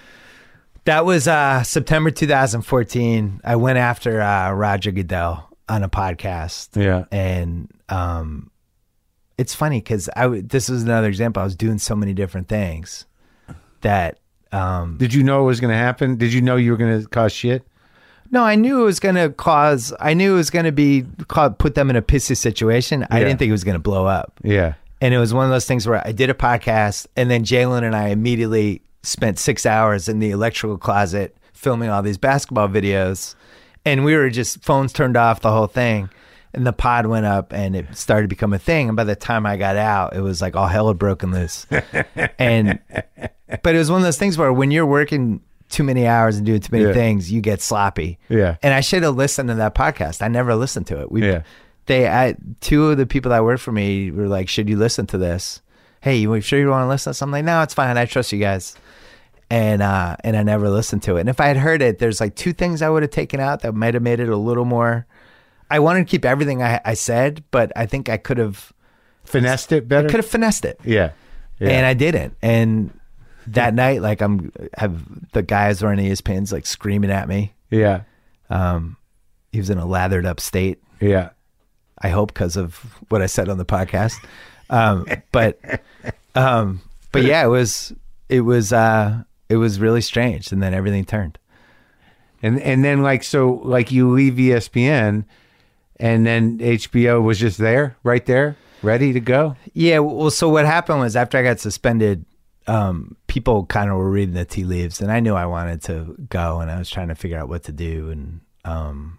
That was uh, September two thousand fourteen. I went after uh, Roger Goodell on a podcast. Yeah. And um, it's funny because I w- this was another example. I was doing so many different things that. Um, Did you know it was going to happen? Did you know you were going to cause shit? no, I knew it was going to cause, I knew it was going to be, cause, put them in a pissy situation. I Yeah. didn't think it was going to blow up. Yeah. And it was one of those things where I did a podcast, and then Jalen and I immediately spent six hours in the electrical closet filming all these basketball videos. And we were just phones turned off, the whole thing. And the pod went up and it started to become a thing. And by the time I got out, it was like all hell had broken loose. and, but it was one of those things where when you're working too many hours and doing too many Yeah. things, you get sloppy. Yeah. And I should have listened to that podcast. I never listened to it. We, Yeah. They, I, two of the people that work for me were like, "Should you listen to this? Hey, you sure you want to listen to something?" I'm like, "No, it's fine. I trust you guys." And uh, and I never listened to it. And if I had heard it, there's like two things I would have taken out that might have made it a little more. I wanted to keep everything I, I said, but I think I could have Finessed it better? could have finessed it. Yeah. Yeah. And I didn't. And that night, like, I'm have the guys running E S P N's like screaming at me. yeah. Um, he was in a lathered up state. Yeah. I hope because of what I said on the podcast. Um, but, um, but yeah, it was, it was, uh, it was really strange. And then everything turned. And and then like so like you leave E S P N and then H B O was just there, right there, ready to go. Yeah. Well, so what happened was after I got suspended, um, people kind of were reading the tea leaves, and I knew I wanted to go, and I was trying to figure out what to do, and um,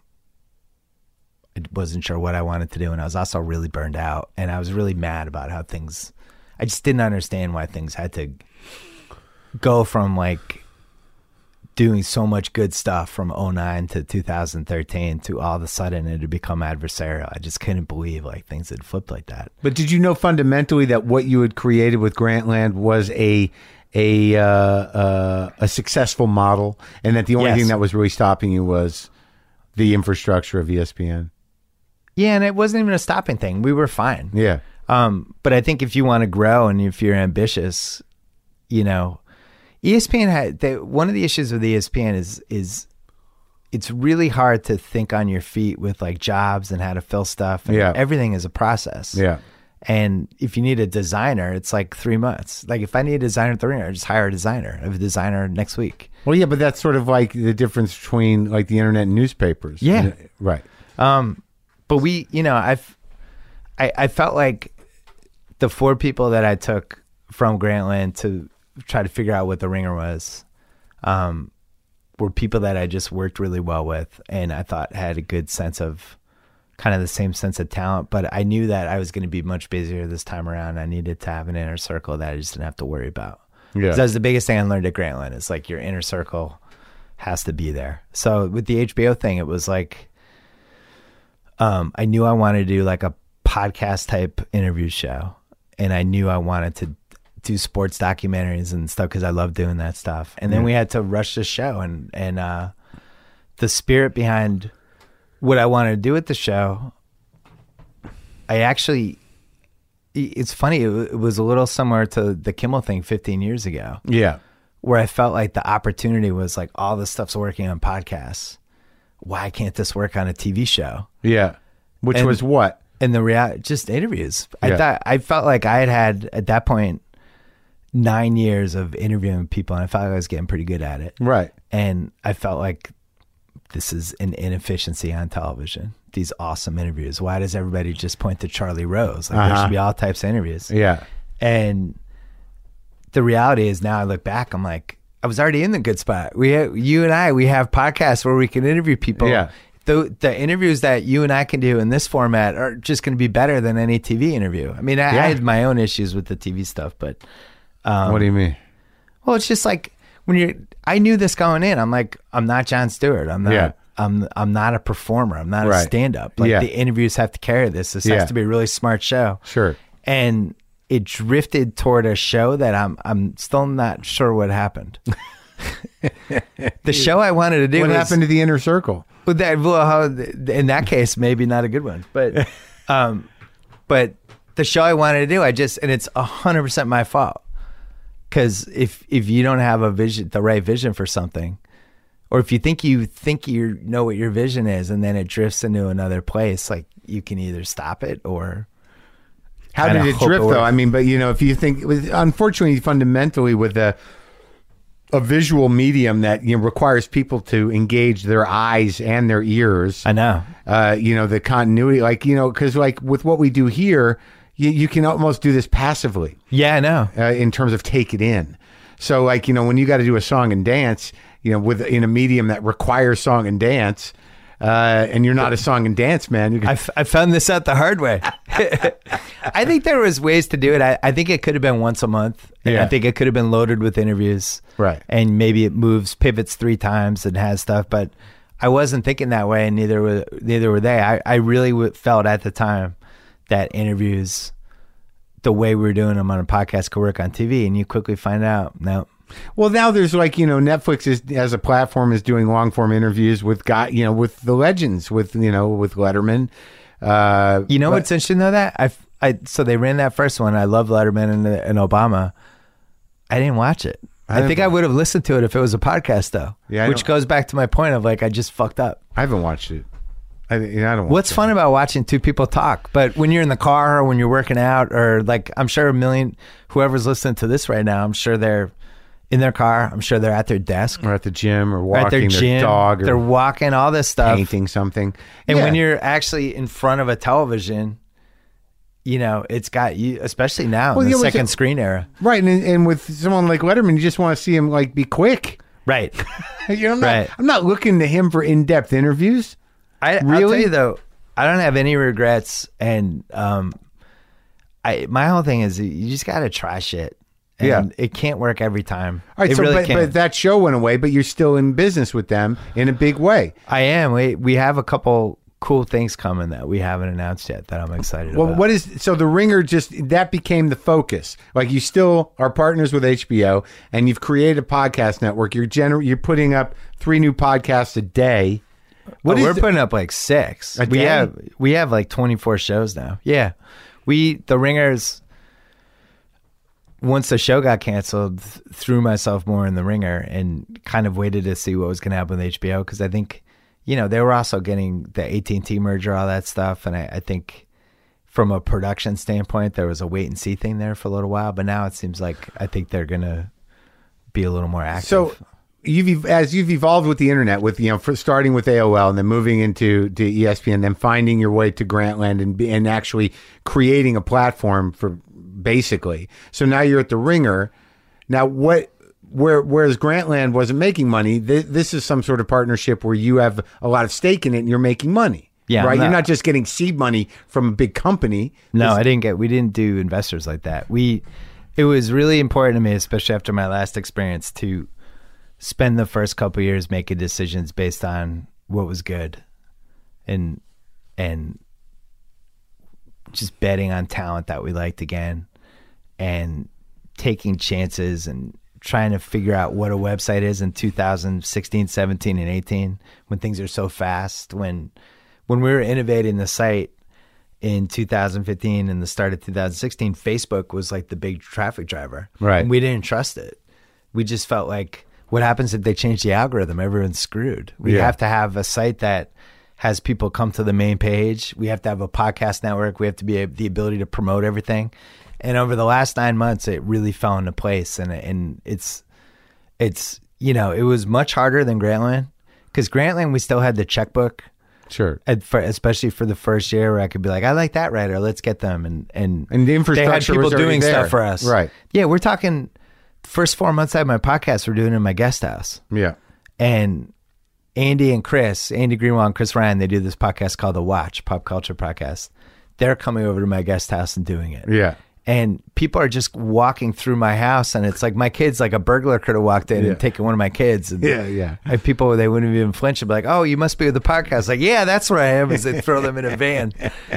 I wasn't sure what I wanted to do, and I was also really burned out, and I was really mad about how things. I just didn't understand why things had to go from like doing so much good stuff from oh nine to two thousand thirteen to all of a sudden it had become adversarial. I just couldn't believe like things had flipped like that. But did you know fundamentally that what you had created with Grantland was a a uh, uh, a successful model, and that the only Yes. thing that was really stopping you was the infrastructure of E S P N? Yeah, and it wasn't even a stopping thing. We were fine. Yeah. Um, but I think if you want to grow and if you're ambitious, you know, E S P N had they, one of the issues with E S P N is is it's really hard to think on your feet with like jobs and how to fill stuff. And Yeah. everything is a process. Yeah. And if you need a designer, it's like three months. Like if I need a designer at the Ringer, I just hire a designer. I have a designer next week. Well, yeah, but that's sort of like the difference between like the internet and newspapers. Yeah. Right. Um, but we, you know, I've, I, I felt like the four people that I took from Grantland to try to figure out what the Ringer was, um, were people that I just worked really well with, and I thought had a good sense of kind of the same sense of talent. But I knew that I was going to be much busier this time around. I needed to have an inner circle that I just didn't have to worry about. Yeah. So that's the biggest thing I learned at Grantland is like your inner circle has to be there. So with the H B O thing, it was like, um, I knew I wanted to do like a podcast type interview show, and I knew I wanted to do sports documentaries and stuff because I love doing that stuff. And then Yeah. we had to rush the show, and and uh, the spirit behind what I wanted to do with the show, I actually, it's funny, it, it was a little similar to the Kimmel thing fifteen years ago, Yeah. where I felt like the opportunity was like, all this stuff's working on podcasts. Why can't this work on a T V show? Yeah. Which And- was what? And the reality, just interviews. I Yeah. thought, I felt like I had had at that point nine years of interviewing people, and I felt like I was getting pretty good at it. Right. And I felt like this is an inefficiency on television. These awesome interviews. Why does everybody just point to Charlie Rose? Like there Uh-huh. should be all types of interviews. Yeah. And the reality is now I look back, I'm like, I was already in the good spot. We, have, you and I, we have podcasts where we can interview people. Yeah. The, the interviews that you and I can do in this format are just going to be better than any T V interview. I mean, I, Yeah. I had my own issues with the T V stuff, but um, What do you mean? well, it's just like when you're, I knew this going in. I'm like, I'm not Jon Stewart. I'm not, Yeah. I'm, I'm not a performer. I'm not a Right. stand up. Like Yeah. the interviews have to carry this. This Yeah. has to be a really smart show. Sure. And it drifted toward a show that I'm, I'm still not sure what happened. The show I wanted to do What was, happened to the inner circle? Well, that, well, how, in that case, maybe not a good one, but, um, but the show I wanted to do, I just, and it's a hundred percent my fault. Cause if, if you don't have a vision, the right vision for something, or if you think you think you know what your vision is, and then it drifts into another place, like you can either stop it or How kinda did it hope drift, works. though? I mean, but you know, if you think, with- unfortunately, fundamentally, with a a visual medium that you know requires people to engage their eyes and their ears, I know. uh, you know, the continuity, like you know, because like with what we do here, you, you can almost do this passively Yeah, I know. uh, in terms of take it in. So, like you know, when you got to do a song and dance, you know, with in a medium that requires song and dance. Uh, and you're not a song and dance man. You can, I, f- I found this out the hard way. I think there was ways to do it. I, I think it could have been once a month. And Yeah. I think it could have been loaded with interviews. Right. And maybe it moves, pivots three times and has stuff. But I wasn't thinking that way, and neither were, neither were they. I, I really w- felt at the time that interviews, the way we were doing them on a podcast, could work on T V. And you quickly find out, no. Well, now there's like, you know, Netflix is as a platform is doing long form interviews with guy, you know, with the legends, with, you know, with Letterman. Uh, You know but- what's interesting though? That I, I, so they ran that first one. I love Letterman and, and Obama. I didn't watch it. I I, didn't- think I would have listened to it if it was a podcast though. Yeah, I which don't- goes back to my point of like, I just fucked up. I haven't watched it. I, you know, I don't. What's watch fun about watching two people talk? But when you're in the car or when you're working out, or like, I'm sure a million, whoever's listening to this right now, I'm sure they're in their car. I'm sure they're at their desk. Or at the gym, or Or walking at their their gym. dog, or They're walking, all this stuff. painting something. And Yeah. when you're actually in front of a television, you know, it's got you, especially now Well, in you the know, second it's- screen era. Right, and, and with someone like Letterman, you just want to see him like be quick. Right. You know, I'm not, Right. I'm not looking to him for in-depth interviews. I, I'll Really? tell you though, I don't have any regrets, and um, I my whole thing is you just got to try shit. And Yeah. it can't work every time. All right, it so really but, can't. but that show went away, but you're still in business with them in a big way. I am. We we have a couple cool things coming that we haven't announced yet that I'm excited Well, about. what is so the Ringer? Just that became the focus. Like you still are partners with H B O, and you've created a podcast network. You're gener- You're putting up three new podcasts a day. What Oh, is we're the- putting up like six. A we day? have we have like twenty-four shows now. Yeah, we the Ringers. Once the show got canceled, th- threw myself more in the Ringer and kind of waited to see what was going to happen with H B O, because I think, you know, they were also getting the A T and T merger, all that stuff, and I, I think from a production standpoint, there was a wait and see thing there for a little while. But now it seems like I think they're going to be a little more active. So you've ev- as you've evolved with the internet, with you know, for starting with A O L and then moving into to E S P N, then finding your way to Grantland and be, and actually creating a platform for basically. So now you're at the Ringer. Now what? Where whereas Grantland wasn't making money, th- this is some sort of partnership where you have a lot of stake in it and you're making money. Yeah, right. no. You're not just getting seed money from a big company. No, This- I didn't get. We didn't do investors like that. We, it was really important to me, especially after my last experience, to spend the first couple of years making decisions based on what was good, and and just betting on talent that we liked again, and taking chances and trying to figure out what a website is in two thousand sixteen, seventeen, and eighteen, when things are so fast. When when we were innovating the site in two thousand fifteen and the start of two thousand sixteen, Facebook was like the big traffic driver. Right. And we didn't trust it. We just felt like, what happens if they change the algorithm? Everyone's screwed. We Yeah. have to have a site that has people come to the main page. We have to have a podcast network. We have to be a, the ability to promote everything. And over the last nine months, it really fell into place. And and it's it's you know, it was much harder than Grantland, because Grantland we still had the checkbook. Sure. And for, especially for the first year, where I could be like, I like that writer, let's get them, and and And the infrastructure they had people was already doing there. stuff for us, Right. Yeah, we're talking first four months I had my podcast, we're doing it in my guest house, Yeah. and Andy and Chris, Andy Greenwald and Chris Ryan, they do this podcast called The Watch, pop culture podcast. They're coming over to my guest house and doing it. Yeah. And people are just walking through my house, and it's like my kids, like a burglar could have walked in Yeah. and taken one of my kids. And Yeah, yeah. And people, they wouldn't even flinch and be like, "Oh, you must be with the podcast." Like, yeah, that's where I am. As they throw them in a van,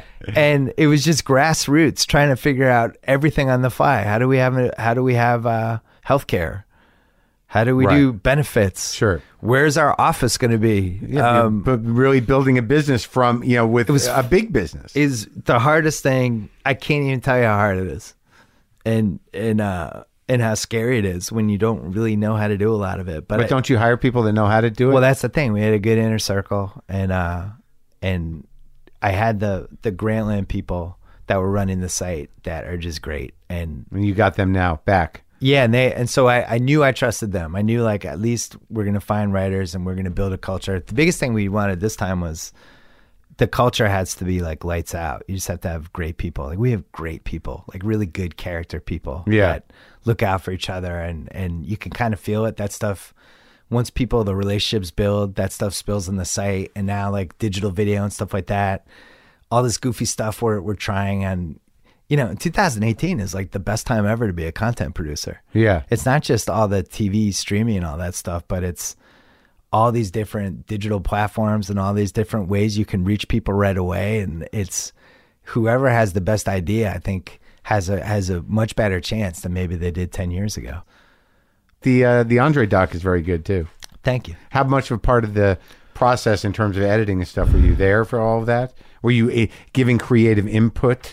and it was just grassroots trying to figure out everything on the fly. How do we have a, how do we have uh, healthcare? How do we Right. do benefits? Sure. Where's our office going to be? Yeah, Um, but really building a business from, you know, with was- a big business. is the hardest thing. I can't even tell you how hard it is, and and uh and how scary it is when you don't really know how to do a lot of it. But, but I- don't you hire people that know how to do it? well, that's the thing. We had a good inner circle, and uh and I had the the Grantland people that were running the site that are just great, and And you got them now back. yeah, and they and so I, I knew I trusted them. I knew like at least we're gonna find writers and we're gonna build a culture. The biggest thing we wanted this time was the culture has to be like lights out. You just have to have great people. Like we have great people, like really good character people Yeah. that look out for each other, and and you can kind of feel it. That stuff, once people, the relationships build, that stuff spills in the site, and now like digital video and stuff like that. All this goofy stuff we're we're trying, and you know, two thousand eighteen is like the best time ever to be a content producer. Yeah. It's not just all the T V streaming and all that stuff, but it's all these different digital platforms and all these different ways you can reach people right away. And it's whoever has the best idea, I think, has a has a much better chance than maybe they did ten years ago. The uh, the Andre doc is very good too. Thank you. How much of a part of the process in terms of editing and stuff were you there for all of that? Were you uh, giving creative input?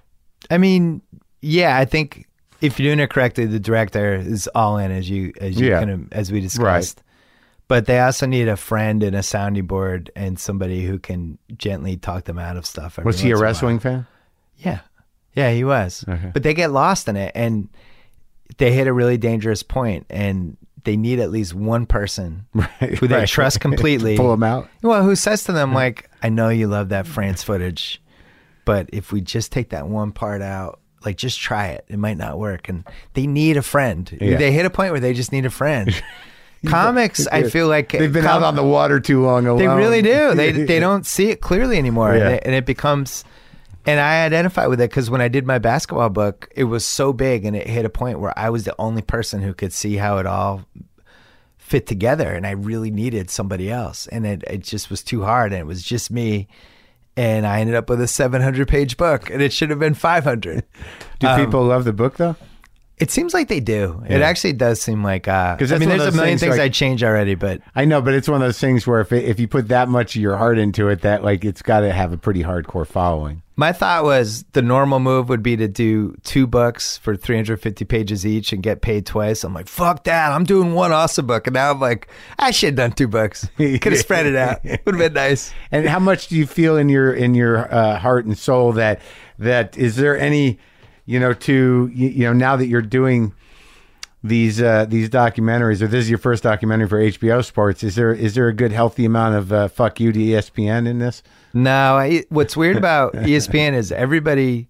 I mean, yeah, I think if you're doing it correctly, the director is all in, as you as you Yeah. kind of as we discussed. Right. But they also need a friend and a sounding board and somebody who can gently talk them out of stuff. every Was he a once in while. wrestling fan? Yeah, yeah, he was. Okay. But they get lost in it, and they hit a really dangerous point, and they need at least one person right, who they right. trust completely. Pull them out. Well, who says to them, like, I know you love that France footage, but if we just take that one part out, like, just try it. It might not work. And they need a friend. Yeah. They hit a point where they just need a friend. Comics, I feel like they've been com- out on the water too long alone. They really do. They they don't see it clearly anymore, Yeah. and, it, and it becomes. And I identify with it because when I did my basketball book, it was so big, and it hit a point where I was the only person who could see how it all fit together, and I really needed somebody else, and it it just was too hard, and it was just me, and I ended up with a seven hundred page book, and it should have been five hundred. Do um, people love the book though? It seems like they do. It Yeah. actually does seem like, uh, Because I mean, one of there's a those million things, things like- I'd change already, but I know, but it's one of those things where if it, if you put that much of your heart into it, that like it's got to have a pretty hardcore following. my thought was the normal move would be to do two books for three hundred fifty pages each and get paid twice. I'm like, fuck that. I'm doing one awesome book. And now I'm like, I should have done two books. Could have spread it out. Would have been nice. And how much do you feel in your in your uh, heart and soul that that is there any, you know, to you, you know now that you're doing these uh, these documentaries, or this is your first documentary for H B O Sports, is there is there a good healthy amount of uh, fuck you to E S P N in this? No, I, what's weird about E S P N is everybody,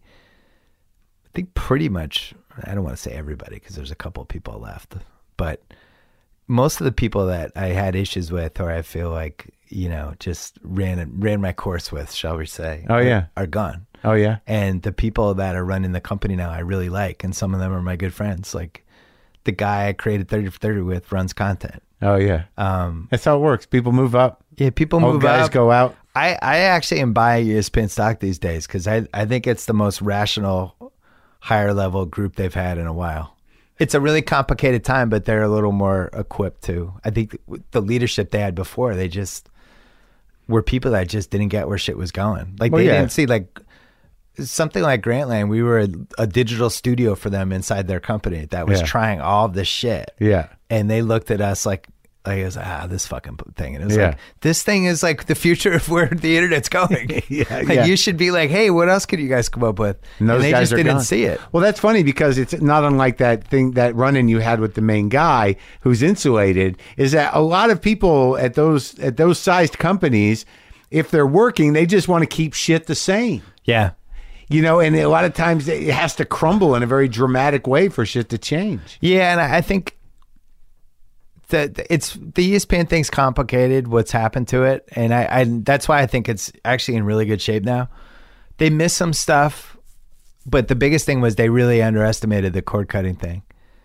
I think pretty much, I don't want to say everybody because there's a couple of people left, but most of the people that I had issues with, or I feel like, you know, just ran ran my course with, shall we say, Oh, yeah. are, are gone. Oh yeah, And the people that are running the company now, I really like, and some of them are my good friends. Like the guy I created thirty for thirty with runs content. oh yeah. Um, That's how it works. People move up. yeah, people Old move guys up. go out. I, I actually am buying E S P N stock these days because I, I think it's the most rational, higher level group they've had in a while. It's a really complicated time, but they're a little more equipped to. I think the leadership they had before, they just were people that just didn't get where shit was going. Like Well, they yeah. didn't see like something like Grantland. We were a, a digital studio for them inside their company that was Yeah. trying all of this shit. Yeah. And they looked at us like, like it was ah this fucking thing, and it was Yeah. like this thing is like the future of where the internet's going. Yeah, like yeah. you should be like, hey, what else could you guys come up with? And those they guys just are didn't gone. see it. Well, that's funny because it's not unlike that thing, that run-in you had with the main guy who's insulated, is that a lot of people at those at those sized companies, if they're working, they just want to keep shit the same. Yeah, You know, and a lot of times it has to crumble in a very dramatic way for shit to change. yeah, and I I think that it's the E S P N thing's complicated. What's happened to it, and I, I that's why I think it's actually in really good shape now. They missed some stuff, but the biggest thing was they really underestimated the cord cutting thing,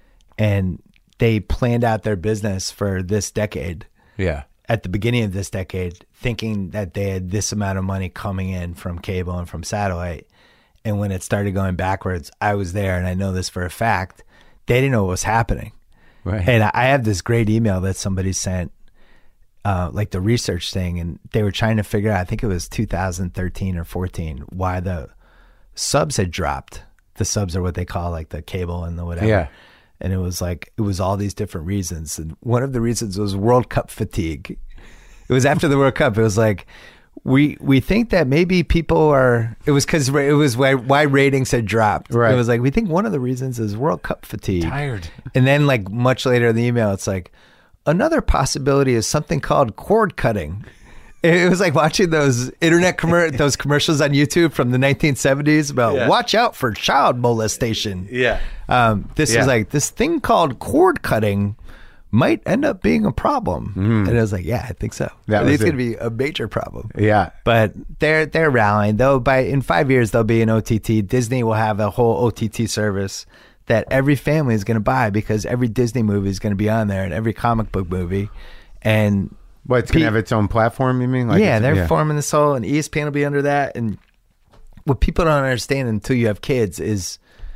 and they planned out their business for this decade. Yeah. At the beginning of this decade, thinking that they had this amount of money coming in from cable and from satellite. And when it started going backwards, I was there, and I know this for a fact, they didn't know what was happening. Right. And I have this great email that somebody sent, uh, like the research thing, and they were trying to figure out, I think it was two thousand thirteen or fourteen, why the subs had dropped. The subs are what they call like the cable and the whatever. Yeah. And it was like, it was all these different reasons. And one of the reasons was World Cup fatigue. It was after the World Cup. It was like, we we think that maybe people are, it was because it was why, why ratings had dropped. Right. It was like, we think one of the reasons is World Cup fatigue. Tired. And then like much later in the email, it's like, another possibility is something called cord cutting. It was like watching those internet commer- those commercials on YouTube from the nineteen seventies about Yeah. watch out for child molestation. Yeah. Um, this Yeah. is like this thing called cord cutting might end up being a problem. And I was like, yeah, I think so. That I was think it's it. going to be a major problem. Yeah. But they're they're rallying. Though by in five years they'll be an O T T. Disney will have a whole O T T service that every family is going to buy because every Disney movie is going to be on there and every comic book movie. And What, it's going to have its own platform, you mean? Like yeah, it's- they're forming this whole, and E S P N will be under that. And what people don't understand until you have kids is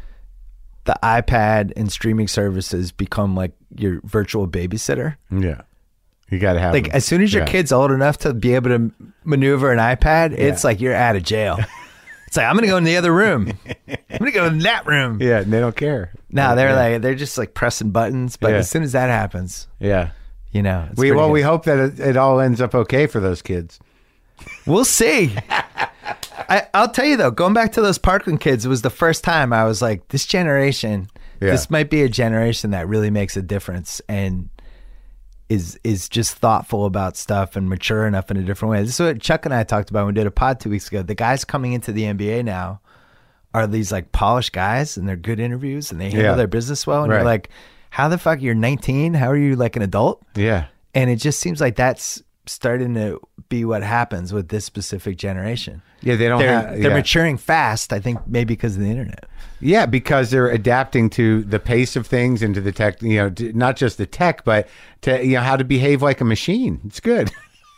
the iPad and streaming services become like your virtual babysitter. Yeah. You got to have Like them. as soon as your Yeah. kid's old enough to be able to maneuver an iPad, it's like you're out of jail. It's like, I'm going to go in the other room. I'm going to go in that room. Yeah, and they don't care. No, they're Yeah. like, they're just like pressing buttons. But Yeah. as soon as that happens, Yeah. you know, it's We pretty well, good. we hope that it, it all ends up okay for those kids. We'll see. I, I'll tell you though, going back to those Parkland kids, it was the first time I was like, this generation, Yeah. This might be a generation that really makes a difference and is is just thoughtful about stuff and mature enough in a different way. This is what Chuck and I talked about when we did a pod two weeks ago. The guys coming into the N B A now are these like polished guys, and they're good interviews, and they handle Yeah. their business well. And Right. you're like, how the fuck, you're nineteen? How are you like an adult? Yeah. And it just seems like that's starting to be what happens with this specific generation. Yeah, they don't They're, have... they're yeah. maturing fast, I think maybe because of the internet. Yeah, because they're adapting to the pace of things and to the tech, you know, to, not just the tech, but to, you know, how to behave like a machine. It's good.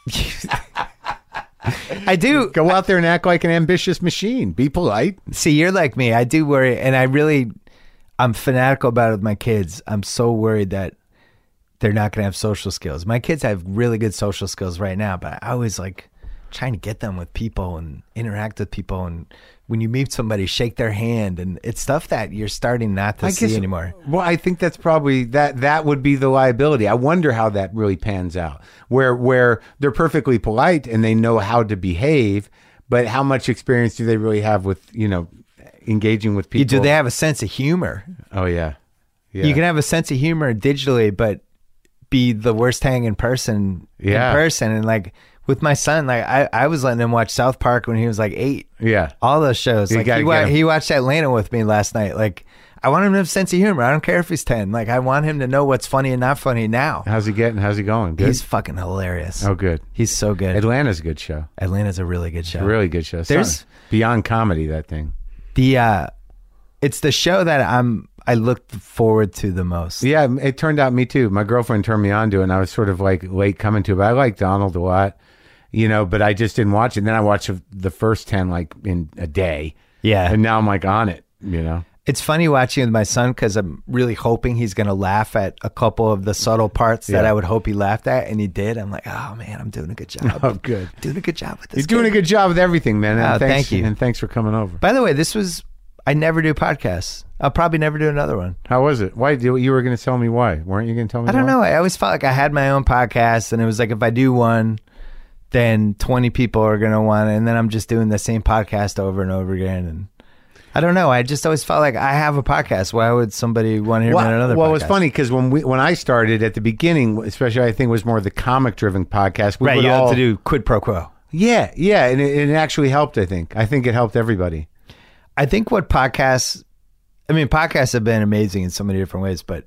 I do. Go out there and act like an ambitious machine. Be polite. See, you're like me. I do worry, and I really, I'm fanatical about it with my kids. I'm so worried that they're not going to have social skills. My kids have really good social skills right now, but I always like trying to get them with people and interact with people. And when you meet somebody, shake their hand, and it's stuff that you're starting not to I see guess- anymore. Well, I think that's probably that that would be the liability. I wonder how that really pans out. Where where they're perfectly polite and they know how to behave, but how much experience do they really have with, you know, engaging with people? You, do they have a sense of humor? Oh yeah. Yeah. You can have a sense of humor digitally, but be the worst hanging person Yeah. in person. And like with my son, like I, I was letting him watch South Park when he was like eight. Yeah. All those shows. You Like gotta he, get wa- him. he watched Atlanta with me last night. Like I want him to have a sense of humor. I don't care if he's ten. Like I want him to know what's funny and not funny now. How's he getting? How's he going? Good. He's fucking hilarious. oh, good. He's so good. Atlanta's a good show. Atlanta's a really good show. Really good show. There's- Some- beyond comedy, that thing. The uh it's the show that I'm I look forward to the most. Yeah, it turned out me too. My girlfriend turned me on to it, and I was sort of like late coming to it. But I like Donald a lot, you know, but I just didn't watch it. And then I watched the first ten like in a day. Yeah. And now I'm like on it, you know. It's funny watching with my son because I'm really hoping he's going to laugh at a couple of the subtle parts that Yeah. I would hope he laughed at, and he did. I'm like, oh man, I'm doing a good job. Oh, good. Doing a good job with this. You're doing a kid. good job with everything, man. And Oh, thanks, thank you. And thanks for coming over. By the way, this was I never do podcasts. I'll probably never do another one. How was it? Why you you were going to tell me why? Weren't you going to tell me? I don't why? know. I always felt like I had my own podcast, and it was like if I do one, then twenty people are going to want it, and then I'm just doing the same podcast over and over again. And I don't know. I just always felt like I have a podcast. Why would somebody want to hear Well, me on another well podcast? it was funny because when we when I started at the beginning, especially I think it was more the comic driven podcast. We Right, would you all, have to do quid pro quo. Yeah, yeah, and it, it actually helped. I think. I think it helped everybody. I think what podcasts, I mean, podcasts have been amazing in so many different ways, but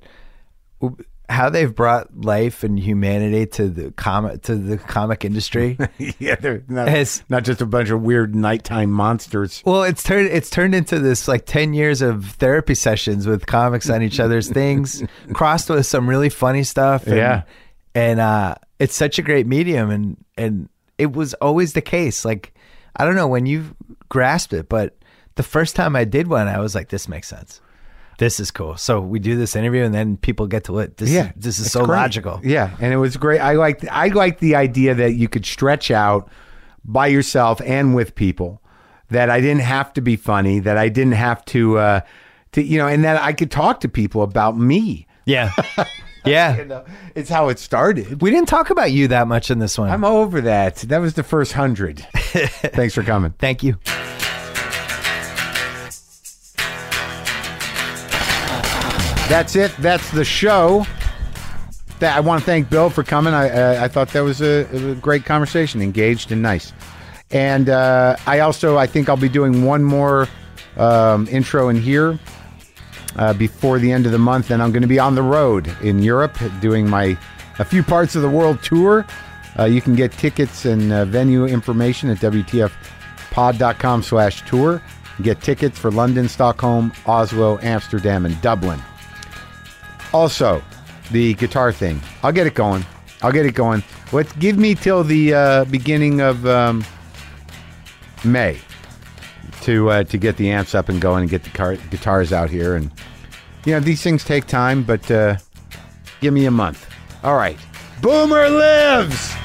w- how they've brought life and humanity to the comic to the comic industry. Yeah, they're not, Has- not just a bunch of weird nighttime monsters. Well, it's turned it's turned into this like ten years of therapy sessions with comics on each other's things, crossed with some really funny stuff. And, Yeah. and uh, it's such a great medium, and and it was always the case. Like I don't know when you grasped it, but the first time I did one, I was like, this makes sense. This is cool. So we do this interview, and then people get to it. This Yeah, is, this is it's so great. logical. Yeah, and it was great. I liked I liked the idea that you could stretch out by yourself and with people. That I didn't have to be funny. That I didn't have to, uh, to you know, and that I could talk to people about me. Yeah, yeah. You know, it's how it started. We didn't talk about you that much in this one. I'm over that. That was the first hundred. Thanks for coming. Thank you. That's it. That's the show. That I want to thank Bill for coming. I uh, I thought that was a, it was a great conversation, engaged and nice. And uh, I also I think I'll be doing one more um, intro in here uh, before the end of the month. Then I'm going to be on the road in Europe doing my a few parts of the world tour. Uh, you can get tickets and uh, venue information at W T F pod dot com slash tour. Get tickets for London, Stockholm, Oslo, Amsterdam, and Dublin. Also, the guitar thing. I'll get it going. I'll get it going. Let's give me till the uh, beginning of um, May to uh, to get the amps up and going and get the car- guitars out here. And you know these things take time, but uh, give me a month. All right. Boomer lives.